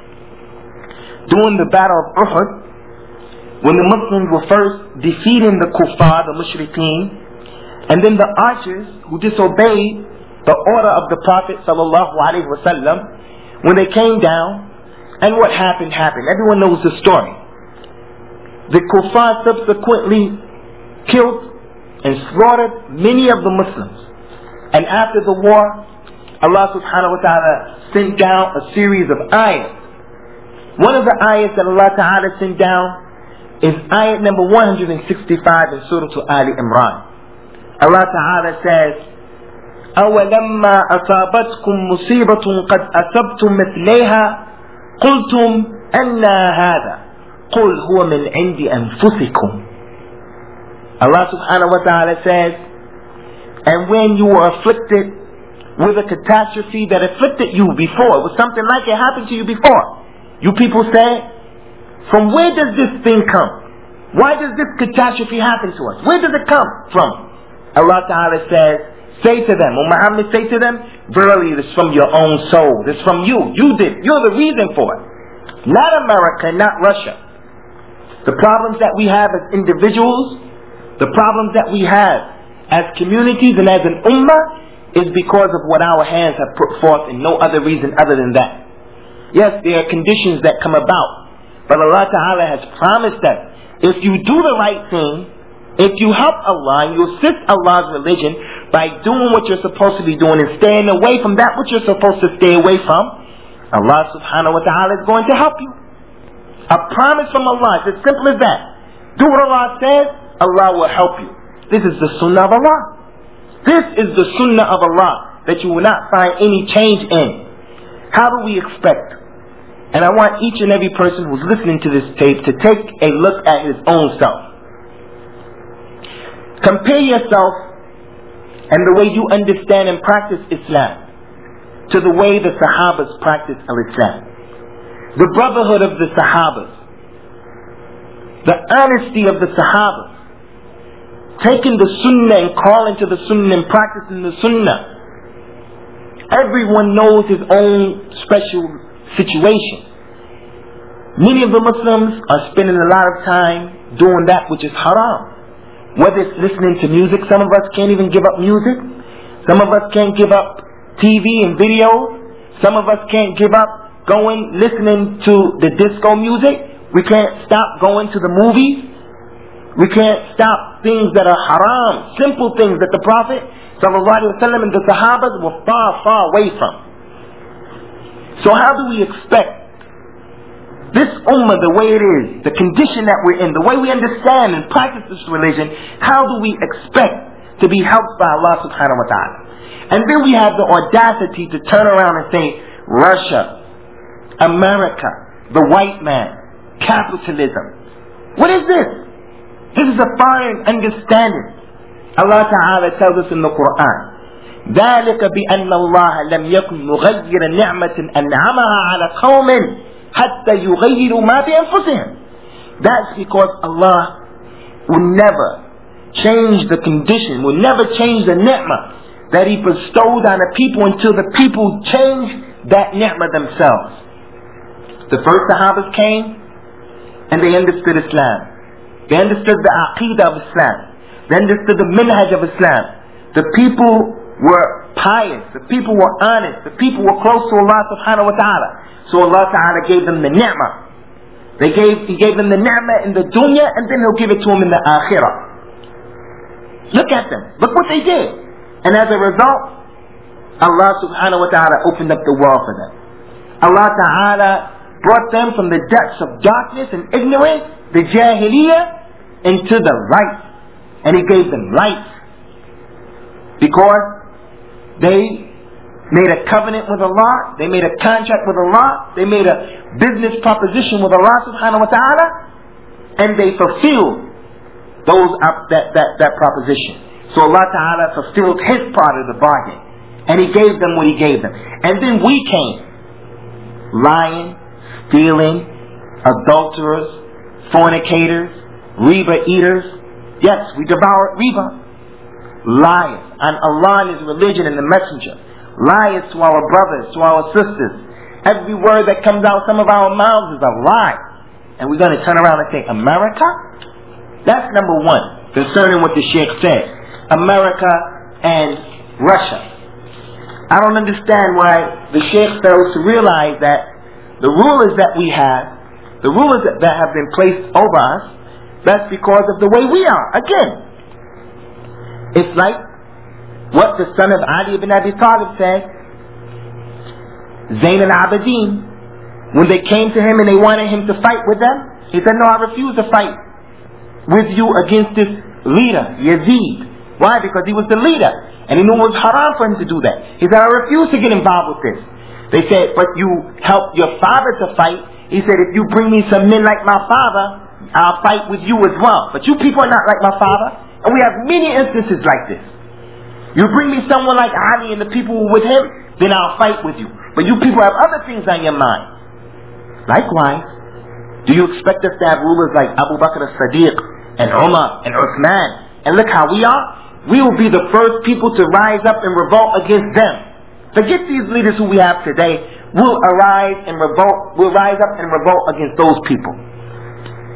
During the battle of Uhud, when the Muslims were first defeating the kuffar, the mushrikeen, and then the archers who disobeyed the order of the Prophet sallallahu alaihi wasallam, when they came down, and what happened happened. Everyone knows the story. The kuffar subsequently killed and slaughtered many of the Muslims. And after the war, Allah subhanahu wa ta'ala sent down a series of ayahs. One of the ayahs that Allah ta'ala sent down is ayat number one hundred sixty-five in Surah Ali Imran. Allah ta'ala says, أَوَلَمَّا أَصَابَتْكُمْ مُصِيبَةٌ قَدْ أَصَبْتُمْ مِثْلَيْهَا قُلْتُمْ أَنَّا هَذَا قُلْ هُوَ مِنْ عِنْدِ أَنفُسِكُمْ. Allah subhanahu wa ta'ala says, and when you were afflicted with a catastrophe that afflicted you before, it was something like it happened to you before, you people say, from where does this thing come? Why does this catastrophe happen to us? Where does it come from? Allah ta'ala says, say to them, or Muhammad say to them, verily it is from your own soul. It's from you. You did. You're the reason for it. Not America, not Russia. The problems that we have as individuals, the problems that we have as communities and as an ummah is because of what our hands have put forth and no other reason other than that. Yes, there are conditions that come about, but Allah Ta'ala has promised that if you do the right thing, if you help Allah and you assist Allah's religion by doing what you're supposed to be doing and staying away from that which you're supposed to stay away from, Allah Subhanahu wa Ta'ala is going to help you. A promise from Allah. It's as simple as that. Do what Allah says, Allah will help you. This is the sunnah of Allah. This is the sunnah of Allah that you will not find any change in. How do we expect? And I want each and every person who's listening to this tape to take a look at his own self. Compare yourself and the way you understand and practice Islam to the way the Sahabas practiced Islam. The brotherhood of the Sahabas, the honesty of the Sahabas, taking the Sunnah and calling to the Sunnah and practicing the Sunnah. Everyone knows his own special situation. Many of the Muslims are spending a lot of time doing that which is haram. Whether it's listening to music, some of us can't even give up music. Some of us can't give up T V and videos. Some of us can't give up going, listening to the disco music. We can't stop going to the movies. We can't stop things that are haram, simple things that the Prophet Sallallahu Alaihi Wasallam and the Sahabas were far, far away from. So how do we expect this ummah, the way it is, the condition that we're in, the way we understand and practice this religion, how do we expect to be helped by Allah Subhanahu wa Ta'ala? And then we have the audacity to turn around and say, Russia, America, the white man, capitalism. What is this? This is a foreign understanding. Allah Ta'ala tells us in the Quran, ذَلِكَ بِأَنَّ اللَّهَ لَمْ يَكُنْ مُغَيِّرًا نِعْمَةً أَنْعَمَهَا عَلَى قَوْمٍ حَتَّى يُغَيِّرُوا مَا بِأَنفُسِهِمْ. That's because Allah will never change the condition, will never change the ni'mah that He bestowed on the people until the people change that ni'mah themselves. The first Sahabas came and they understood Islam. They understood the aqidah of Islam. They understood the minhaj of Islam. The people were pious. The people were honest. The people were close to Allah Subhanahu wa Ta'ala. So Allah Ta'ala gave them the ni'mah. They gave, He gave them the ni'mah in the dunya, and then He'll give it to them in the akhirah. Look at them. Look what they did. And as a result, Allah Subhanahu wa Ta'ala opened up the world for them. Allah Ta'ala brought them from the depths of darkness and ignorance, the jahiliyyah, into the light. And He gave them light. Because they made a covenant with Allah, they made a contract with Allah, they made a business proposition with Allah Subhanahu wa Ta'ala, and they fulfilled those uh, that, that, that proposition. So Allah Ta'ala fulfilled His part of the bargain, and He gave them what He gave them. And then we came, lying, stealing, adulterers, fornicators, riba eaters. Yes, we devoured riba. Liars on Allah and His religion and the messenger. Liars to our brothers, to our sisters. Every word that comes out some of our mouths is a lie. And we're going to turn around and say, America? That's number one, concerning what the Sheikh said. America and Russia. I don't understand why the Sheikh fails to realize that the rulers that we have, the rulers that, that have been placed over us, that's because of the way we are. Again, it's like what the son of Ali ibn Abi Talib said, Zayn al-Abidin, when they came to him and they wanted him to fight with them, he said, no, I refuse to fight with you against this leader, Yazid. Why? Because he was the leader, and he knew it was haram for him to do that. He said, I refuse to get involved with this. They said, but you help your father to fight. He said, if you bring me some men like my father, I'll fight with you as well. But you people are not like my father. And we have many instances like this. You bring me someone like Ali and the people who were with him, then I'll fight with you. But you people have other things on your mind. Likewise, do you expect us to have rulers like Abu Bakr as-Siddiq and Umar and Uthman? And look how we are. We will be the first people to rise up and revolt against them. Forget these leaders who we have today. We'll arise and revolt. We'll rise up and revolt against those people.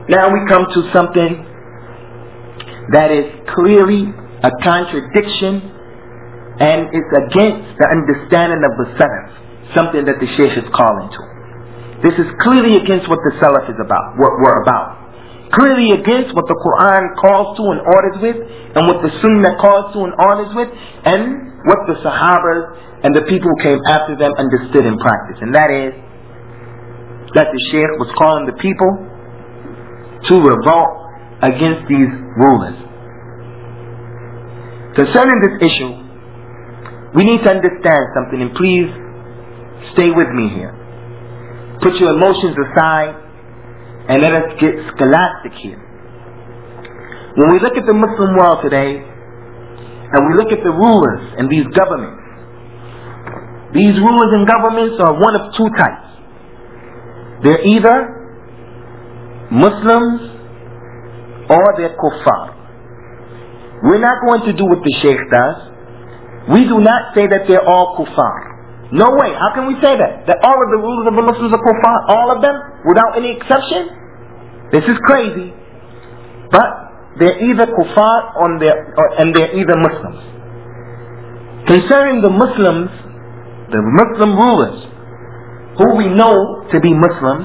Now we come to something that is clearly a contradiction and it's against the understanding of the Salaf, something that the Shaykh is calling to. This is clearly against what the Salaf is about, what we're about. Clearly against what the Quran calls to and orders with, and what the Sunnah calls to and orders with, and what the Sahabas and the people who came after them understood in practice. And that is that the Shaykh was calling the people to revolt against these rulers. Concerning this issue, we need to understand something, and please stay with me here. Put your emotions aside and let us get scholastic here. When we look at the Muslim world today, and we look at the rulers and these governments, these rulers and governments are one of two types. They're either Muslims or they're kuffar. We're not going to do what the Shaykh does. We do not say that they're all kuffar. No way. How can we say that? That all of the rulers of the Muslims are kuffar? All of them? Without any exception? This is crazy. But they're either kuffar on their, or, and they're either Muslims. Concerning the Muslims, the Muslim rulers, who we know to be Muslims,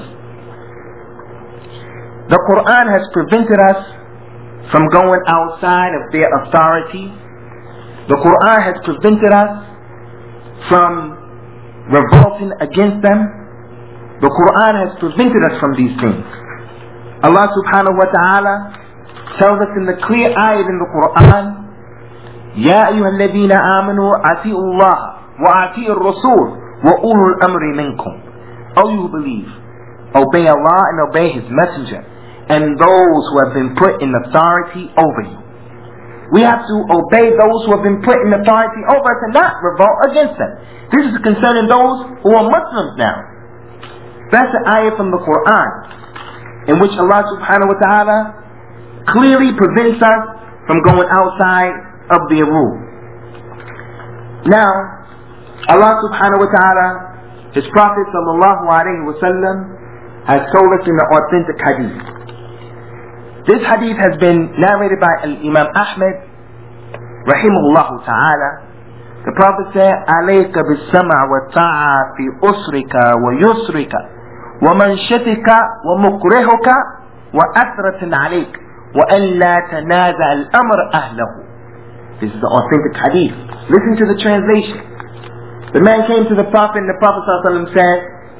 the Quran has prevented us from going outside of their authority. The Quran has prevented us from revolting against them. The Quran has prevented us from these things. Allah subhanahu wa ta'ala tells us in the clear ayat in the Quran, Ya ayyuha alladhina amanu ati'u Allah wa ati'u ar-rasul wa ulul amri minkum. O you who believe, obey Allah and obey His messenger and those who have been put in authority over you. We have to obey those who have been put in authority over us and not revolt against them. This is concerning those who are Muslims now. That's the ayah from the Quran in which Allah subhanahu wa ta'ala clearly prevents us from going outside of their rule. Now, Allah subhanahu wa ta'ala, His Prophet sallallahu alayhi wa sallam, has told us in the authentic hadith. This hadith has been narrated by Imam Ahmad rahimahullah ta'ala. The Prophet said, عليك بالسمع والطاعة في أسرك ويسرك ومنشتك ومكرهك وأثرة عليك وأن لا تنازع الأمر أهله. This is the authentic hadith. Listen to the translation. The man came to the Prophet and the Prophet ﷺ said,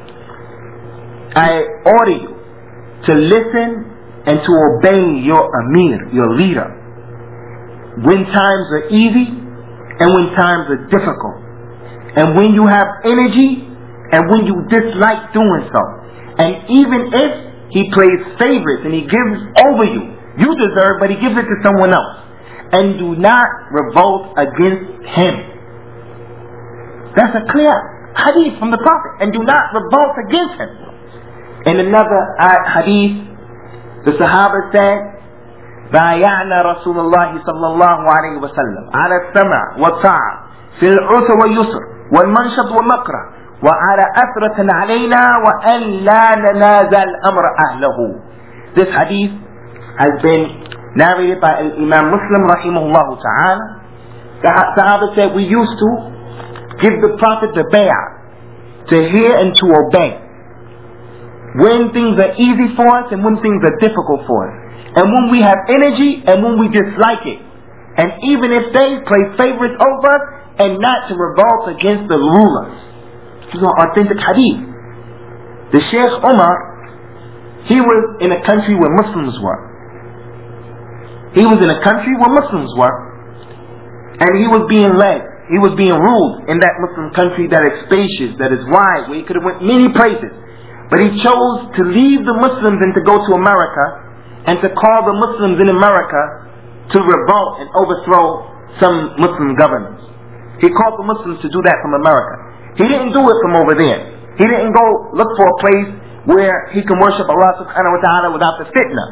I order you to listen and to obey your Amir, your leader, when times are easy and when times are difficult, and when you have energy and when you dislike doing so, and even if he plays favorites and he gives over you, you deserve, but he gives it to someone else, and do not revolt against him. That's a clear hadith from the Prophet, and do not revolt against him. In another hadith, the Sahaba said, بايعنا رسول الله صلى الله عليه وسلم على السمع والطاعة في العسر واليسر والمنشط والمكره وعلى أثرة علينا وأن لا ننازع الأمر أهله. This hadith has been narrated by Imam Muslim rahimahullah ta'ala. The Sahaba said, we used to give the Prophet the bay'ah, to hear and to obey, when things are easy for us and when things are difficult for us, and when we have energy and when we dislike it, and even if they play favorites over us, and not to revolt against the rulers. This is an authentic hadith. The Shaykh Umar, he was in a country where Muslims were. He was in a country where Muslims were, and he was being led, he was being ruled in that Muslim country that is spacious, that is wide, where he could have went many places. But he chose to leave the Muslims and to go to America, and to call the Muslims in America to revolt and overthrow some Muslim governments. He called the Muslims to do that from America. He didn't do it from over there. He didn't go look for a place where he can worship Allah subhanahu wa ta'ala without the fitna.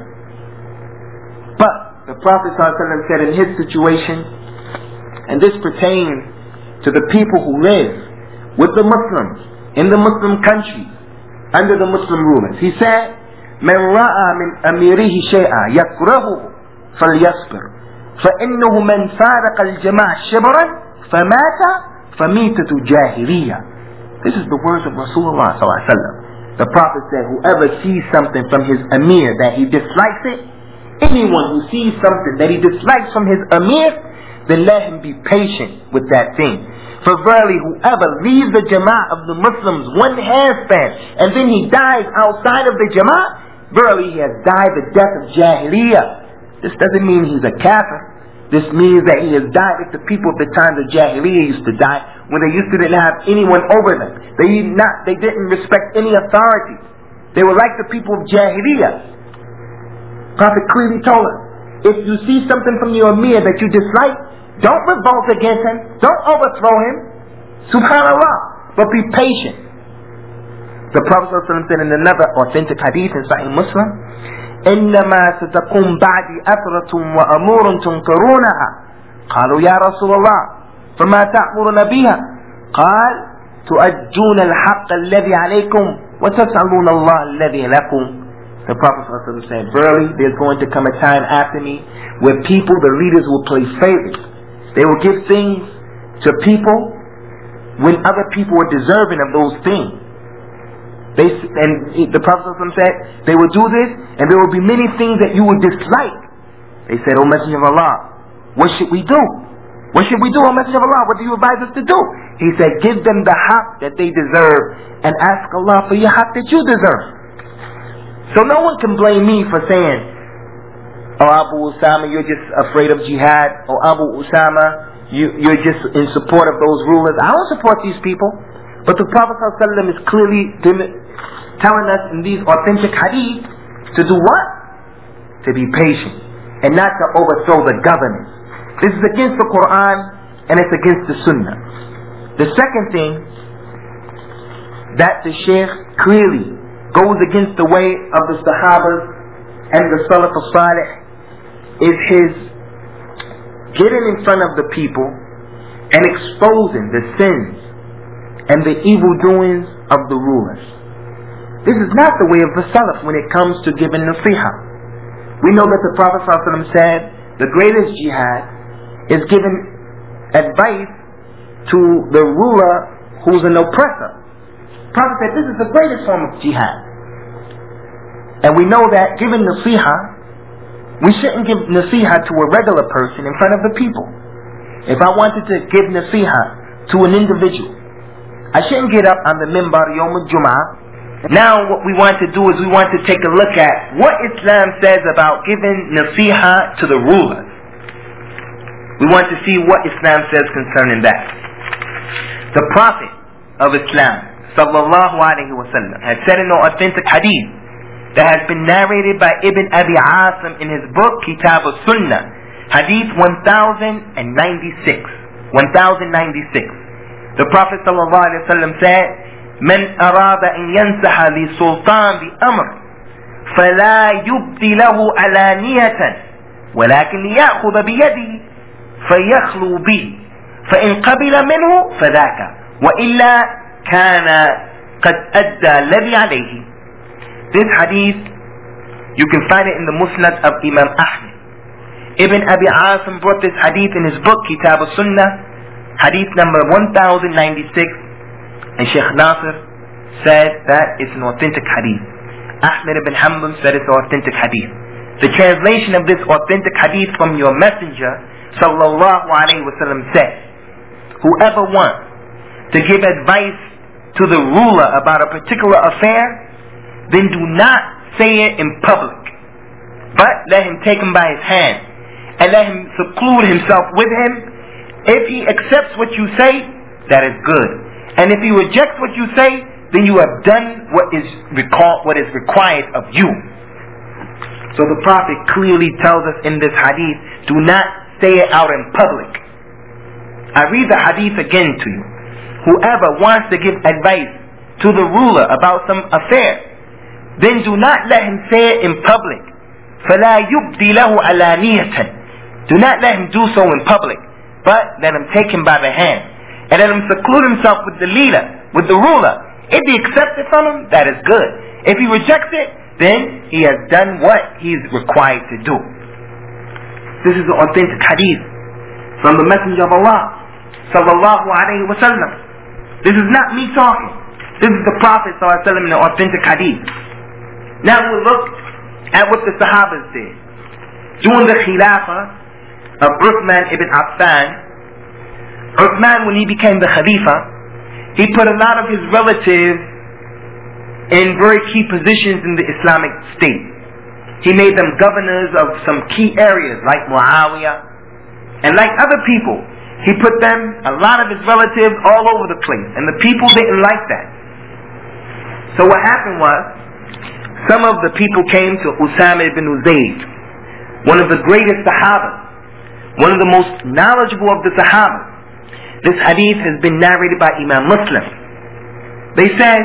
But the Prophet ﷺ said in his situation, and this pertains to the people who live with the Muslims in the Muslim countries under the Muslim rulers. He said, من رأى من أميره شيئا يكرهه فليصبر فإنه من فارق الجماعة شبرا فمات فميتة جاهلية. This is the words of Rasulullah sallallahu alaihi wasallam. The Prophet said, whoever sees something from his Amir that he dislikes it, anyone who sees something that he dislikes from his Amir, then let him be patient with that thing. For verily whoever leaves the Jama'ah of the Muslims one handspan and then he dies outside of the Jama'ah, verily he has died the death of Jahiliyyah. This doesn't mean he's a kafir. This means that he has died like the people of the times of Jahiliyyah used to die, when they used to didn't have anyone over them. They did not, they didn't respect any authority. They were like the people of Jahiliyyah. Prophet clearly told us, if you see something from your Amir that you dislike, don't revolt against him, don't overthrow him, subhanallah, but be patient. The Prophet ﷺ said in another authentic hadith in Sahih Muslim, إنما ستقوم بعدي أثرة وأمور تنكرونها قالوا يا رسول الله فما تأمرنا بها قال تؤجون الحق الذي عليكم وتسألون الله الذي لكم. The Prophet ﷺ said, verily there's going to come a time after me where people, the leaders, will play favorites. They will give things to people when other people are deserving of those things. They, and the Prophet ﷺ said, they will do this, and there will be many things that you will dislike. They said, O Messenger of Allah, what should we do? What should we do, O Messenger of Allah? What do you advise us to do? He said, give them the haqq that they deserve, and ask Allah for your haqq that you deserve. So no one can blame me for saying, oh Abu Usama, you're just afraid of jihad, or Abu Usama, you, you're just in support of those rulers. I don't support these people. But the Prophet ﷺ is clearly telling us in these authentic hadith to do what? To be patient and not to overthrow the government. This is against the Quran and it's against the Sunnah. The second thing that the Shaykh clearly goes against the way of the Sahabas and the Salaf al-Salih is his getting in front of the people and exposing the sins and the evil doings of the rulers. This is not the way of the Salaf when it comes to giving nasiha. We know that the Prophet ﷺ said the greatest jihad is giving advice to the ruler who's an oppressor. The Prophet said this is the greatest form of jihad. And we know that giving nasiha, we shouldn't give nasiha to a regular person in front of the people. If I wanted to give nasiha to an individual, I shouldn't get up on the mimbar Yom al-Jum'ah. Now what we want to do is we want to take a look at what Islam says about giving nasiha to the rulers. We want to see what Islam says concerning that. The Prophet of Islam sallallahu alaihi wasallam has said in an authentic hadith that has been narrated by Ibn Abi Asim in his book Kitab al-Sunnah, hadith one thousand ninety-six. one thousand ninety-six. The Prophet sallallahu alaihi wasallam said, "Man arada an yansaha li sultan bi amr, fala yubdi lahu alaniyatan, walakin ya'khudha bi yadihi, fayakhlu bihi, fa in qabila minhu fadhaka, wa illa kana qad adda alladhi alayhi." This hadith, you can find it in the Musnad of Imam Ahmad. Ibn Abi Asim brought this hadith in his book Kitab al-Sunnah, hadith number one thousand ninety-six, and Sheikh Nasir said that it's an authentic hadith. Ahmad ibn Hanbal said it's an authentic hadith. The translation of this authentic hadith from your messenger sallallahu alaihi wasallam said, whoever wants to give advice to the ruler about a particular affair, then do not say it in public, but let him take him by his hand and let him seclude himself with him. If he accepts what you say, that is good. And if he rejects what you say, then you have done what is reco- what is required of you. So the Prophet clearly tells us in this hadith, do not say it out in public. I read the hadith again to you. Whoever wants to give advice to the ruler about some affair, then do not let him say it in public. فَلَا يُبْدِي لَهُ عَلَانِيَةً. Do not let him do so in public, but let him take him by the hand and let him seclude himself with the leader, with the ruler. If he accepts it from him, that is good. If he rejects it, then he has done what he is required to do. This is the authentic hadith from the Messenger of Allah sallallahu alayhi wa sallam. This is not me talking. This is the Prophet sallallahu alayhi wa sallam in the authentic hadith. Now we'll look at what the Sahabas did. During the Khilafah of Uthman ibn Affan, Uthman, when he became the Khalifa, he put a lot of his relatives in very key positions in the Islamic state. He made them governors of some key areas like Muawiyah. And like other people, he put them, a lot of his relatives, all over the place. And the people didn't like that. So what happened was, some of the people came to Usama ibn Zayd, one of the greatest Sahaba, one of the most knowledgeable of the Sahaba. This hadith has been narrated by Imam Muslim. They said,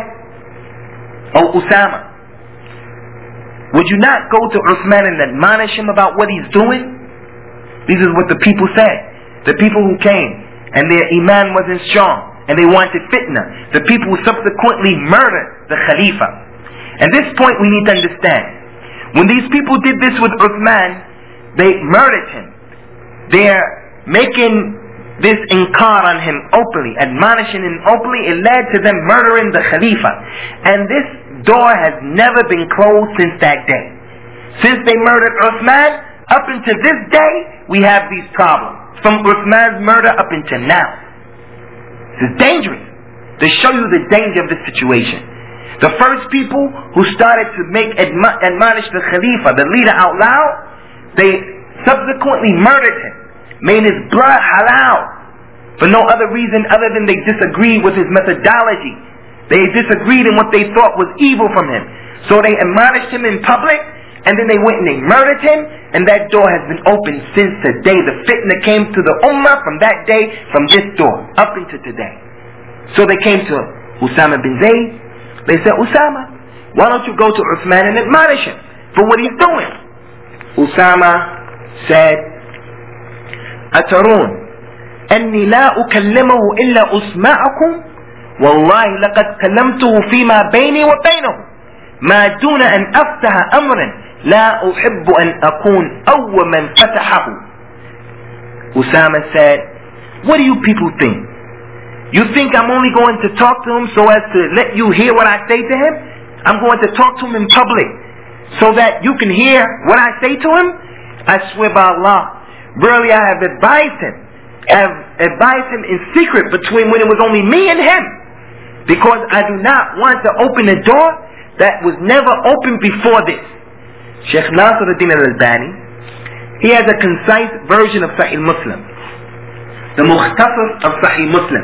"Oh Usama, would you not go to Uthman and admonish him about what he's doing?" This is what the people said. The people who came and their iman wasn't strong and they wanted fitna. The people who subsequently murdered the Khalifa. At this point we need to understand, when these people did this with Uthman, they murdered him. They're making this inkar on him openly, admonishing him openly. It led to them murdering the Khalifa. And this door has never been closed since that day. Since they murdered Uthman, up until this day, we have these problems. From Uthman's murder up until now. This is dangerous. To show you the danger of this situation. The first people who started to make admo- admonish the Khalifa, the leader, out loud, they subsequently murdered him. Made his blood halal. For no other reason other than they disagreed with his methodology. They disagreed in what they thought was evil from him. So they admonished him in public, and then they went and they murdered him, and that door has been open since today. The fitna came to the ummah from that day, from this door, up into today. So they came to Usama bin Zayd. They said, "Usama, why don't you go to Uthman and admonish him for what he's doing?" Usama said, "Atarun, أني لا أكلمه إلا أسمعكم والله لقد كلمته فيما بيني وبينه ما دون أن أفتح أمرا لا أحب أن أكون أول من فتحه." Usama said, "What do you people think? You think I'm only going to talk to him so as to let you hear what I say to him? I'm going to talk to him in public so that you can hear what I say to him? I swear by Allah, verily I have advised him have advised him in secret between when it was only me and him, because I do not want to open a door that was never opened before this." Sheikh Nasiruddin al-Albani, he has a concise version of Sahih Muslim, the Mukhtasar of Sahih Muslim.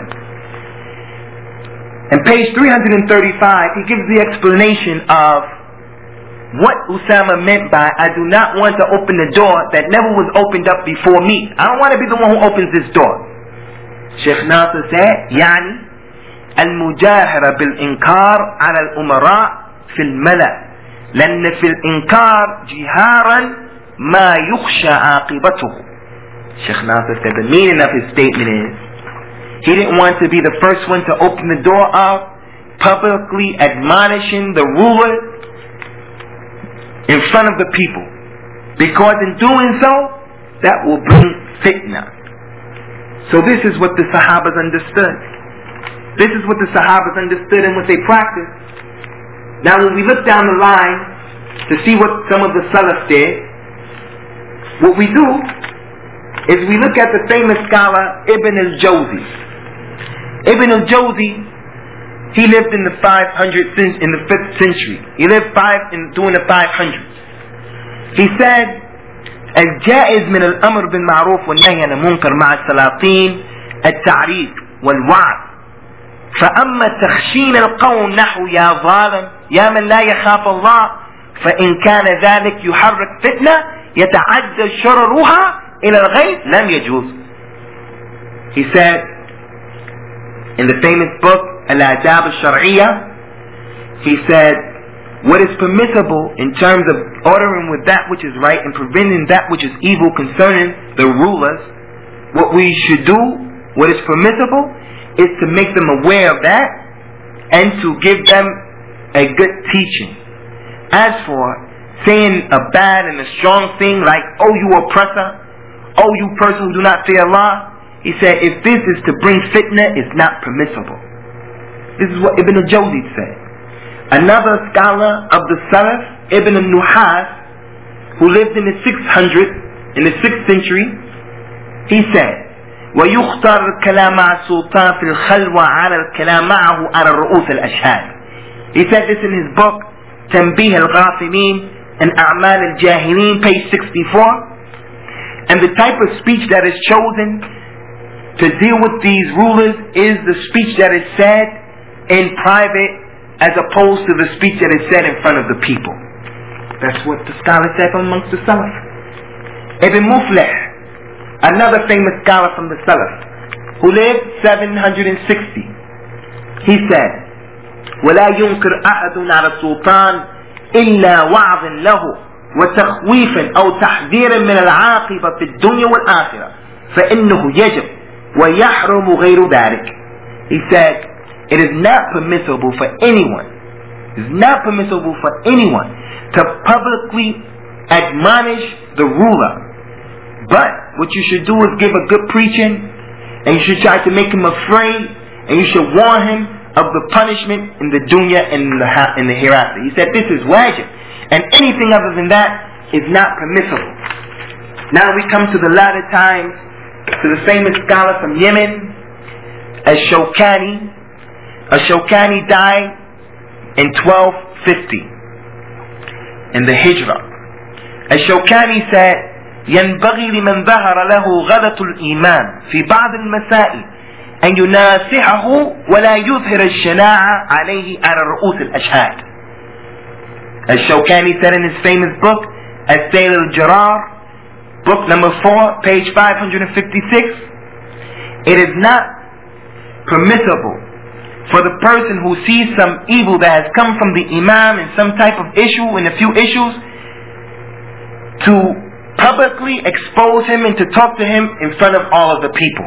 On page three thirty-five, he gives the explanation of what Usama meant by, "I do not want to open the door that never was opened up before me. I don't want to be the one who opens this door." Sheikh Nasir said, يعني المجاهرة بالإنكار على الأمراء في الملأ لأن في الإنكار جهارا ما يخشى عاقبته. Sheikh Nasir said the meaning of his statement is, he didn't want to be the first one to open the door up, publicly admonishing the ruler in front of the people, because in doing so, that will bring fitna. So this is what the Sahabas understood. This is what the Sahabas understood and what they practiced. Now when we look down the line to see what some of the Salaf did, what we do is we look at the famous scholar Ibn al-Jawzi. Ibn al-Jawzi, he lived in the five hundred in the fifth century. He lived five in during the five hundreds. He said, "الجائز من الأمر بالمعروف والنهي عن المنكر مع السلاطين التعريف والوعظ. فأما تخشين القوم نحو يا ظالم يا من لا يخاف الله فإن كان ذلك يحرك فتنة يتعدى شررها إلى الغيب لم يجوز." He said in the famous book Al-Adab al-Shar'iyya, he said, what is permissible in terms of ordering with that which is right and preventing that which is evil concerning the rulers, what we should do, what is permissible, is to make them aware of that and to give them a good teaching. As for saying a bad and a strong thing like, oh you oppressor, oh you person who do not fear Allah, he said, if this is to bring fitna, it's not permissible. This is what Ibn al-Jawzi said. Another scholar of the Salaf, Ibn al-Nuhas, who lived in the six hundred, in the sixth century, he said, وَيُخْتَرْ الْكَلَامَ مَعَ السُّلْطَانِ فِي الْخَلْوَةِ عَلَى الْكَلَامَ مَعَهُ عَلَى الرُّؤُوسِ الْأَشْهَادِ. He said this in his book, تنبيه الغافلين and أعمال الجاهلين, page sixty-four. And the type of speech that is chosen to deal with these rulers is the speech that is said in private as opposed to the speech that is said in front of the people. That's what the scholar said amongst the Salaf. Ibn Muflih, another famous scholar from the Salaf, who lived seven hundred sixty, he said, ولا ينكر أحد على السلطان إلا وعظ له وتخويف أو تحذير من العاقبة في الدنيا والآخرة فإنه يجب ويحرم غير ذلك. He said, it is not permissible for anyone, it is not permissible for anyone to publicly admonish the ruler. But what you should do is give a good preaching, and you should try to make him afraid, and you should warn him of the punishment in the dunya and in the, in the hereafter. He said this is wajib, and anything other than that is not permissible. Now we come to the latter times, to the famous scholar from Yemen, Ash-Shawkani. Ash-Shawkani died in twelve fifty in the Hijrah. Ash-Shawkani said, ينبغي لمن ظهر له غلط الإيمان في بعض المسائل أن يناصحه ولا يظهر الشناعة عليه على رؤوس الأشهاد. Ash-Shawkani said in his famous book, As-Sayl al-Jarar, book number four, page five hundred fifty-six, it is not permissible for the person who sees some evil that has come from the Imam in some type of issue, in a few issues, to publicly expose him and to talk to him in front of all of the people.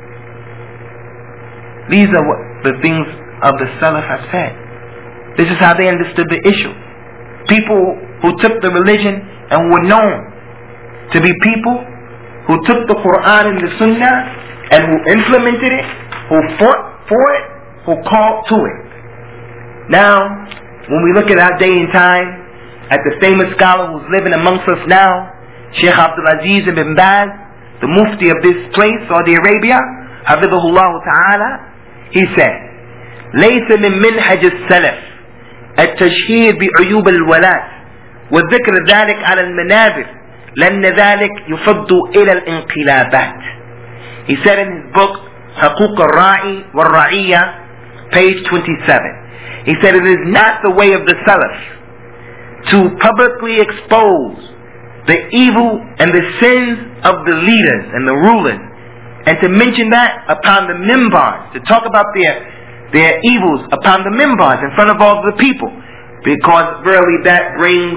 These are what the things of the Salaf have said. This is how they understood the issue. People who took the religion and were known to be people who took the Quran and the Sunnah and who implemented it, who fought for it, who called to it. Now, when we look at our day and time, at the famous scholar who's living amongst us now, Sheikh Abdul Aziz ibn Baz, the Mufti of this place, Saudi Arabia, Hafidhahullah Ta'ala, he said, ليس من منهج السلف التشهير بعيوب الولاة وذكر ذلك على المنابر لأن ذلك يفض إلى الانقلابات. He said in his book حقوق الراعي والرعية, page twenty-seven, he said it is not the way of the Salaf to publicly expose the evil and the sins of the leaders and the rulers, and to mention that upon the mimbars, to talk about their their evils upon the mimbars in front of all the people, because really that brings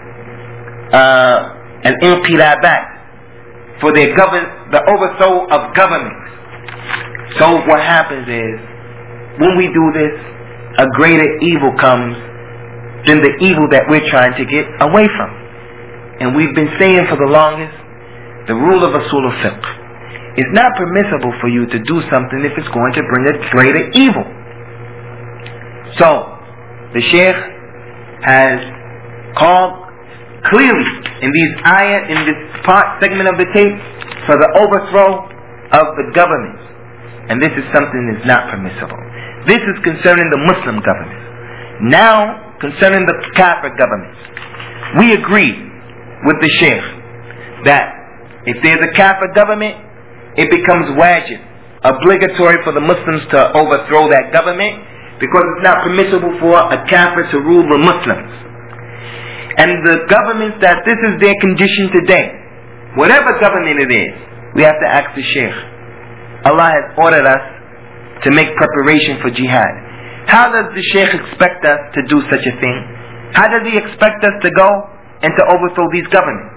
uh, an inqilabat for their govern the overthrow of governments. So what happens is, when we do this, a greater evil comes than the evil that we're trying to get away from. And we've been saying for the longest, the rule of Usul al-Fiqh, it's not permissible for you to do something if it's going to bring a greater evil. So, the Shaykh has called clearly in these ayat, in this part segment of the tape, for the overthrow of the government. And this is something that is not permissible. This is concerning the Muslim government. Now, concerning the Kafir government, we agree with the Shaykh that if there's a Kafir government, it becomes wajib, obligatory for the Muslims to overthrow that government, because it's not permissible for a Kafir to rule the Muslims. And the governments that this is their condition today, whatever government it is, we have to ask the Shaykh. Allah has ordered us to make preparation for jihad. How does the Shaykh expect us to do such a thing? How does he expect us to go and to overthrow these governments?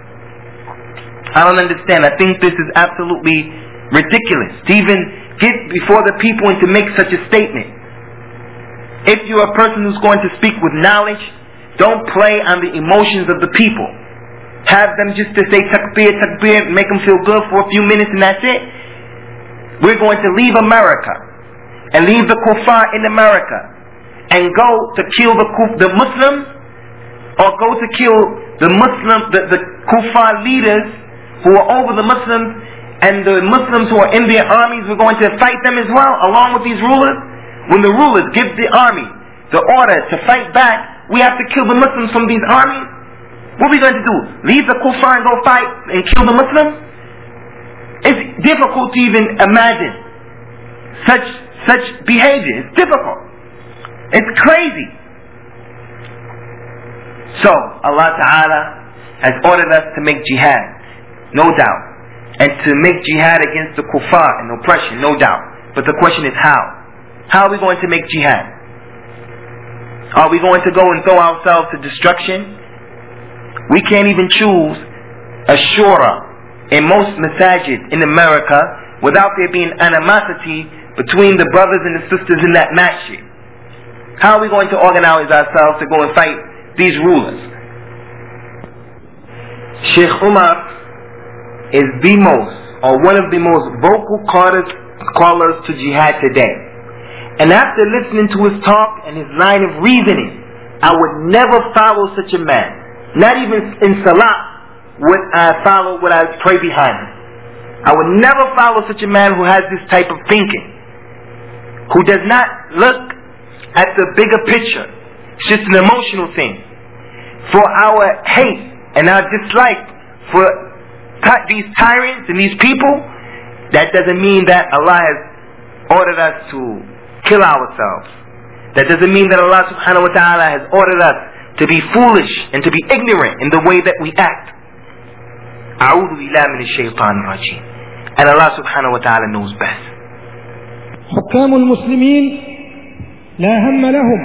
I don't understand. I think this is absolutely ridiculous to even get before the people and to make such a statement. If you're a person who's going to speak with knowledge, Don't play on the emotions of the people. Have them just to say takbir, takbir, make them feel good for a few minutes and that's it. We're going to leave America and leave the kuffar in America and go to kill the the Muslims, or go to kill the Muslim, the, the kuffar leaders who are over the Muslims, and the Muslims who are in their armies. We're going to fight them as well, along with these rulers. When the rulers give the army the order to fight back, we have to kill the Muslims from these armies. What are we going to do? Leave the kuffar and go fight and kill the Muslims? It's difficult to even imagine such such behavior. It's difficult. It's crazy. So Allah Ta'ala has ordered us to make jihad, no doubt, and to make jihad against the kuffar and oppression, no doubt. But the question is how? How are we going to make jihad? Are we going to go and throw ourselves to destruction? We can't even choose a shura in most masajid in America without there being animosity between the brothers and the sisters in that masjid. How are we going to organize ourselves to go and fight these rulers? Sheikh Umar is the most, or one of the most vocal callers, callers to jihad today. And after listening to his talk and his line of reasoning, I would never follow such a man. Not even in salah would I follow, would I pray behind him. I would never follow such a man who has this type of thinking, who does not look at the bigger picture. It's just an emotional thing. For our hate and our dislike for ty- these tyrants and these people, that doesn't mean that Allah has ordered us to kill ourselves. That doesn't mean that Allah subhanahu wa ta'ala has ordered us to be foolish and to be ignorant in the way that we act. A'udhu billahi minash shaitanir rajim. And Allah subhanahu wa ta'ala knows best. حكام المسلمين لا هم لهم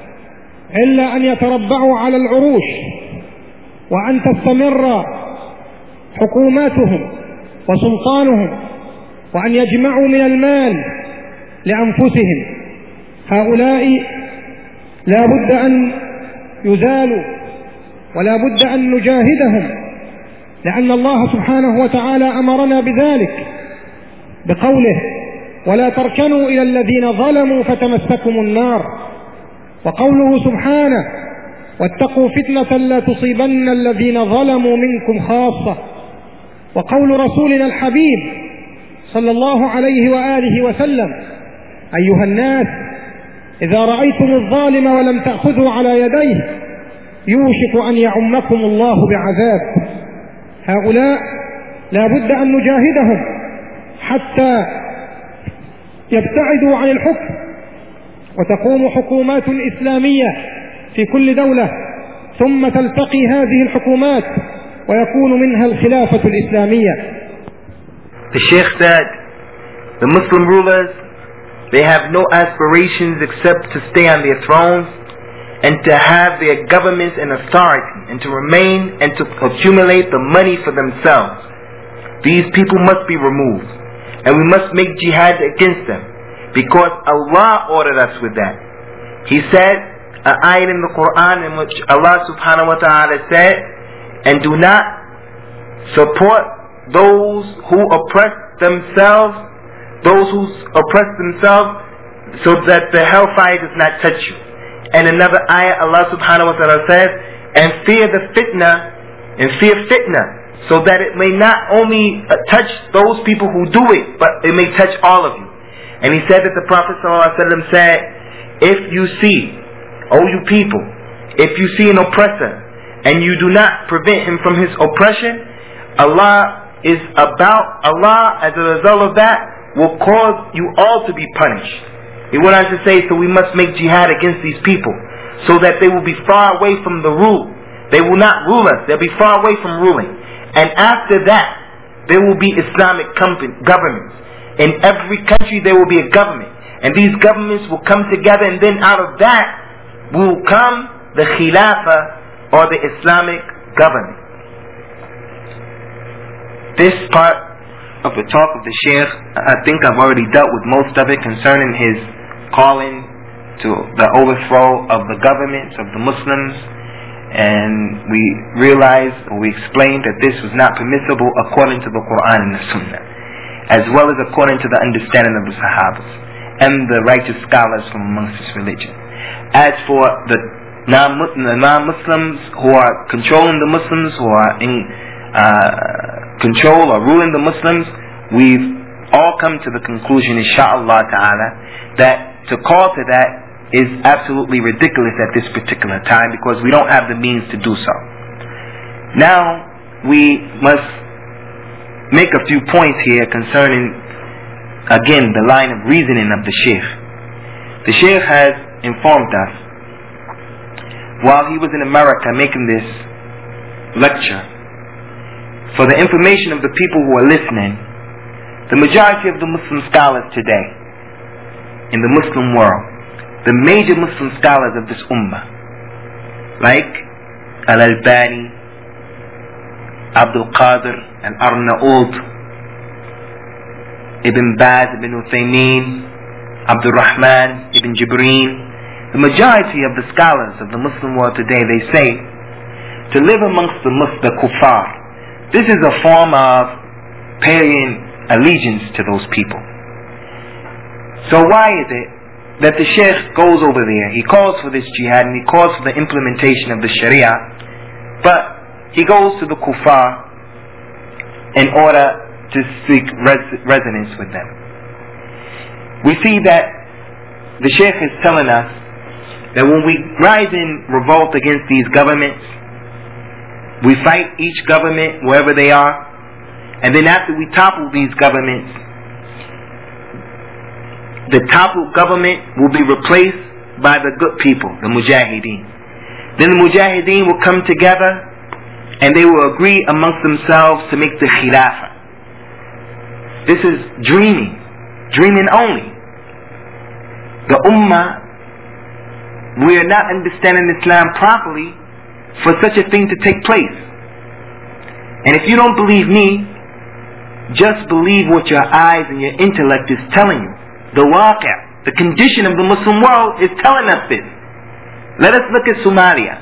إلا أن يتربعوا على العروش، وأن تستمر حكوماتهم وسلطانهم، وأن يجمعوا من المال لأنفسهم. هؤلاء لا بد أن يزالوا ولا بد أن نجاهدهم، لأن الله سبحانه وتعالى أمرنا بذلك بقوله: ولا تركنوا إلى الذين ظلموا فتمسكم النار. وقوله سبحانه: واتقوا فتنة لا تصيبن الذين ظلموا منكم خاصة. وقول رسولنا الحبيب صلى الله عليه وآله وسلم: أيها الناس، إذا رأيتم الظالم ولم تأخذوا على يديه يوشك أن يعمكم الله بعذاب. هؤلاء لا بد أن نجاهدهم حتى يبتعدوا عن الحكم، وتقوم حكومات إسلامية في كل دولة، ثم تلتقي هذه الحكومات ويكون منها الخلافة الإسلامية. The Sheikh said, the Muslim rulers, they have no aspirations except to stay on their thrones and to have their governments and authority and to remain and to accumulate the money for themselves. These people must be removed, and we must make jihad against them, because Allah ordered us with that. He said, an ayat in the Quran in which Allah subhanahu wa ta'ala said, and do not support those who oppress themselves, those who oppress themselves, so that the hellfire does not touch you. And another ayah, Allah subhanahu wa ta'ala says, and fear the fitna, and fear fitna, so that it may not only touch those people who do it, but it may touch all of you. And he said that the Prophet ﷺ said, if you see, O you people, if you see an oppressor, and you do not prevent him from his oppression, Allah is about, Allah as a result of that will cause you all to be punished. He went on to say, so we must make jihad against these people, so that they will be far away from the rule. They will not rule us, they'll be far away from ruling. And after that, there will be Islamic governments. In every country there will be a government, and these governments will come together, and then out of that will come the Khilafah, or the Islamic government. This part of the talk of the Shaykh, I think I've already dealt with most of it concerning his calling to the overthrow of the governments of the Muslims and we realized, or we explained, that this was not permissible according to the Quran and the Sunnah, as well as according to the understanding of the Sahabas and the righteous scholars from amongst this religion. As for the non-Muslims who are controlling the Muslims, who are in uh, control or ruling the Muslims, we've all come to the conclusion, insha'Allah ta'ala, that to call to that is absolutely ridiculous at this particular time, because we don't have the means to do so. Now, we must make a few points here concerning, again, the line of reasoning of the Shaykh. The Shaykh has informed us, while he was in America making this lecture, for the information of the people who are listening, the majority of the Muslim scholars today, in the Muslim world, the major Muslim scholars of this ummah, like Al-Albani, Abdul Qadir, Al-Arnaout, Ibn Baz, Ibn Uthaymeen, Abdul Rahman, Ibn Jibreen, the majority of the scholars of the Muslim world today, they say, to live amongst the Muslim, the kuffar, this is a form of paying allegiance to those people. So why is it that the Shaykh goes over there, he calls for this jihad and he calls for the implementation of the Sharia, but he goes to the kuffar in order to seek res- resonance with them? We see that the Shaykh is telling us that when we rise in revolt against these governments, we fight each government wherever they are, and then after we topple these governments, the toppled government will be replaced by the good people, the mujahideen. Then the mujahideen will come together and they will agree amongst themselves to make the khilafah. This is dreaming, dreaming only. The ummah, we are not understanding Islam properly for such a thing to take place. And if you don't believe me, just believe what your eyes and your intellect is telling you. The waqi', the condition of the Muslim world is telling us this. Let us look at Somalia.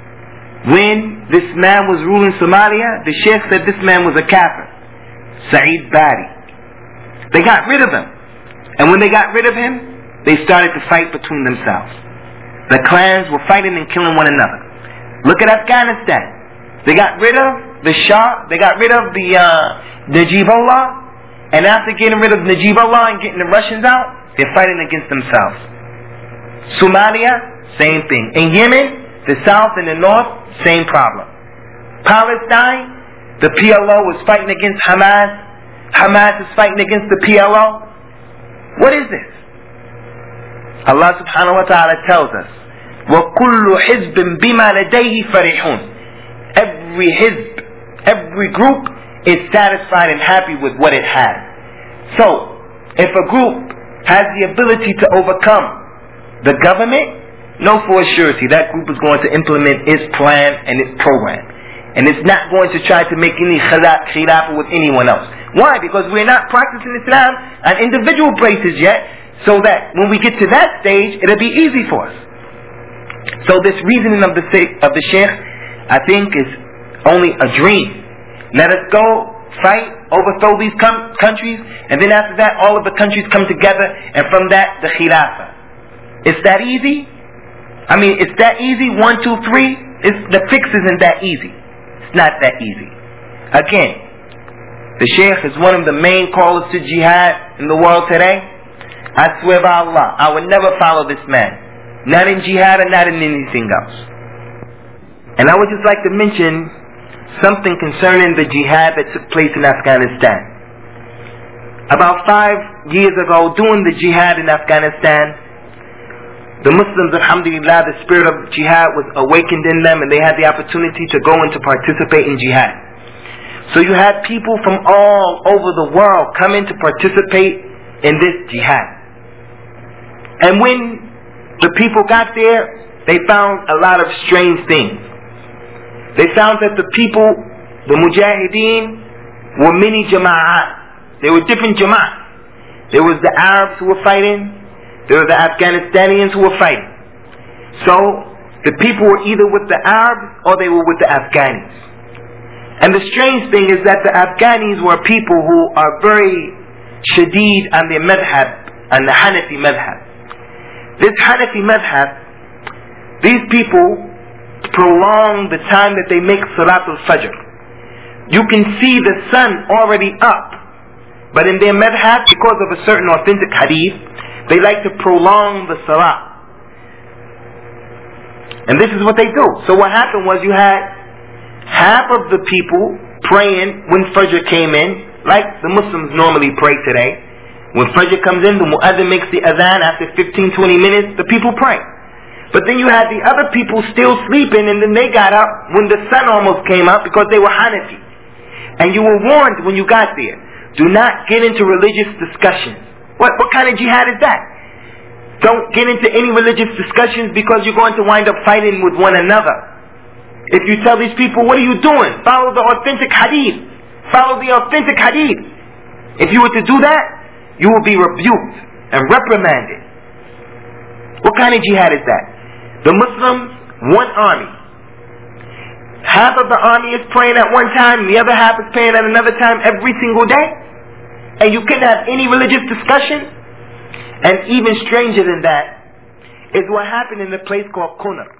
When this man was ruling Somalia, the Sheikh said this man was a kafir, Saeed Bari. They got rid of him. And when they got rid of him, they started to fight between themselves. The clans were fighting and killing one another. Look at Afghanistan. They got rid of the Shah, they got rid of the uh, Najibullah, and after getting rid of Najibullah and getting the Russians out, they're fighting against themselves. Somalia, same thing. In Yemen, the south and the north, same problem. Palestine, the P L O was fighting against Hamas. Hamas is fighting against the P L O. What is this? Allah subhanahu wa ta'ala tells us, وَكُلُّ حِزْبٍ بِمَا لَدَيْهِ فَرِحُونَ. Every hizb, every group is satisfied and happy with what it has. So, if a group has the ability to overcome the government, know for a surety that group is going to implement its plan and its program. And it's not going to try to make any khilafah with anyone else. Why? Because we're not practicing Islam on individual basis yet, so that when we get to that stage, it'll be easy for us. So this reasoning of the of the Shaykh, I think, is only a dream. Let us go fight, overthrow these com- countries, and then after that, all of the countries come together, and from that, the khilafah. It's that easy? I mean, it's that easy? One, two, three? It's, the fix isn't that easy. It's not that easy. Again, the Shaykh is one of the main callers to jihad in the world today. I swear by Allah, I would never follow this man. Not in jihad and not in anything else. And I would just like to mention something concerning the jihad that took place in Afghanistan. About five years ago, during the jihad in Afghanistan, the Muslims, alhamdulillah, the spirit of jihad was awakened in them and they had the opportunity to go and to participate in jihad. So you had people from all over the world coming to participate in this jihad. And when the people got there, they found a lot of strange things. They found that the people, the mujahideen, were many jama'at. There were different jama'at. There was the Arabs who were fighting. There were the Afghanistanians who were fighting. So the people were either with the Arabs or they were with the Afghanis. And the strange thing is that the Afghanis were people who are very shadeed on their madhab, on the Hanafi madhab. This Hanafi madhab, these people prolong the time that they make Salatul Fajr. You can see the sun already up, but in their madhab, because of a certain authentic hadith, they like to prolong the Salah. And this is what they do. So what happened was you had half of the people praying when Fajr came in, like the Muslims normally pray today. When Fajr comes in, the Mu'adhin makes the Adhan. After fifteen to twenty minutes, the people pray. But then you had the other people still sleeping, and then they got up when the sun almost came up because they were Hanafi. And you were warned when you got there, do not get into religious discussions. What, what kind of jihad is that? Don't get into any religious discussions because you're going to wind up fighting with one another. If you tell these people, what are you doing? Follow the authentic hadith. Follow the authentic hadith. If you were to do that, you will be rebuked and reprimanded. What kind of jihad is that? The Muslims, one army. Half of the army is praying at one time, and the other half is praying at another time every single day. And you couldn't have any religious discussion. And even stranger than that is what happened in the place called Kunar.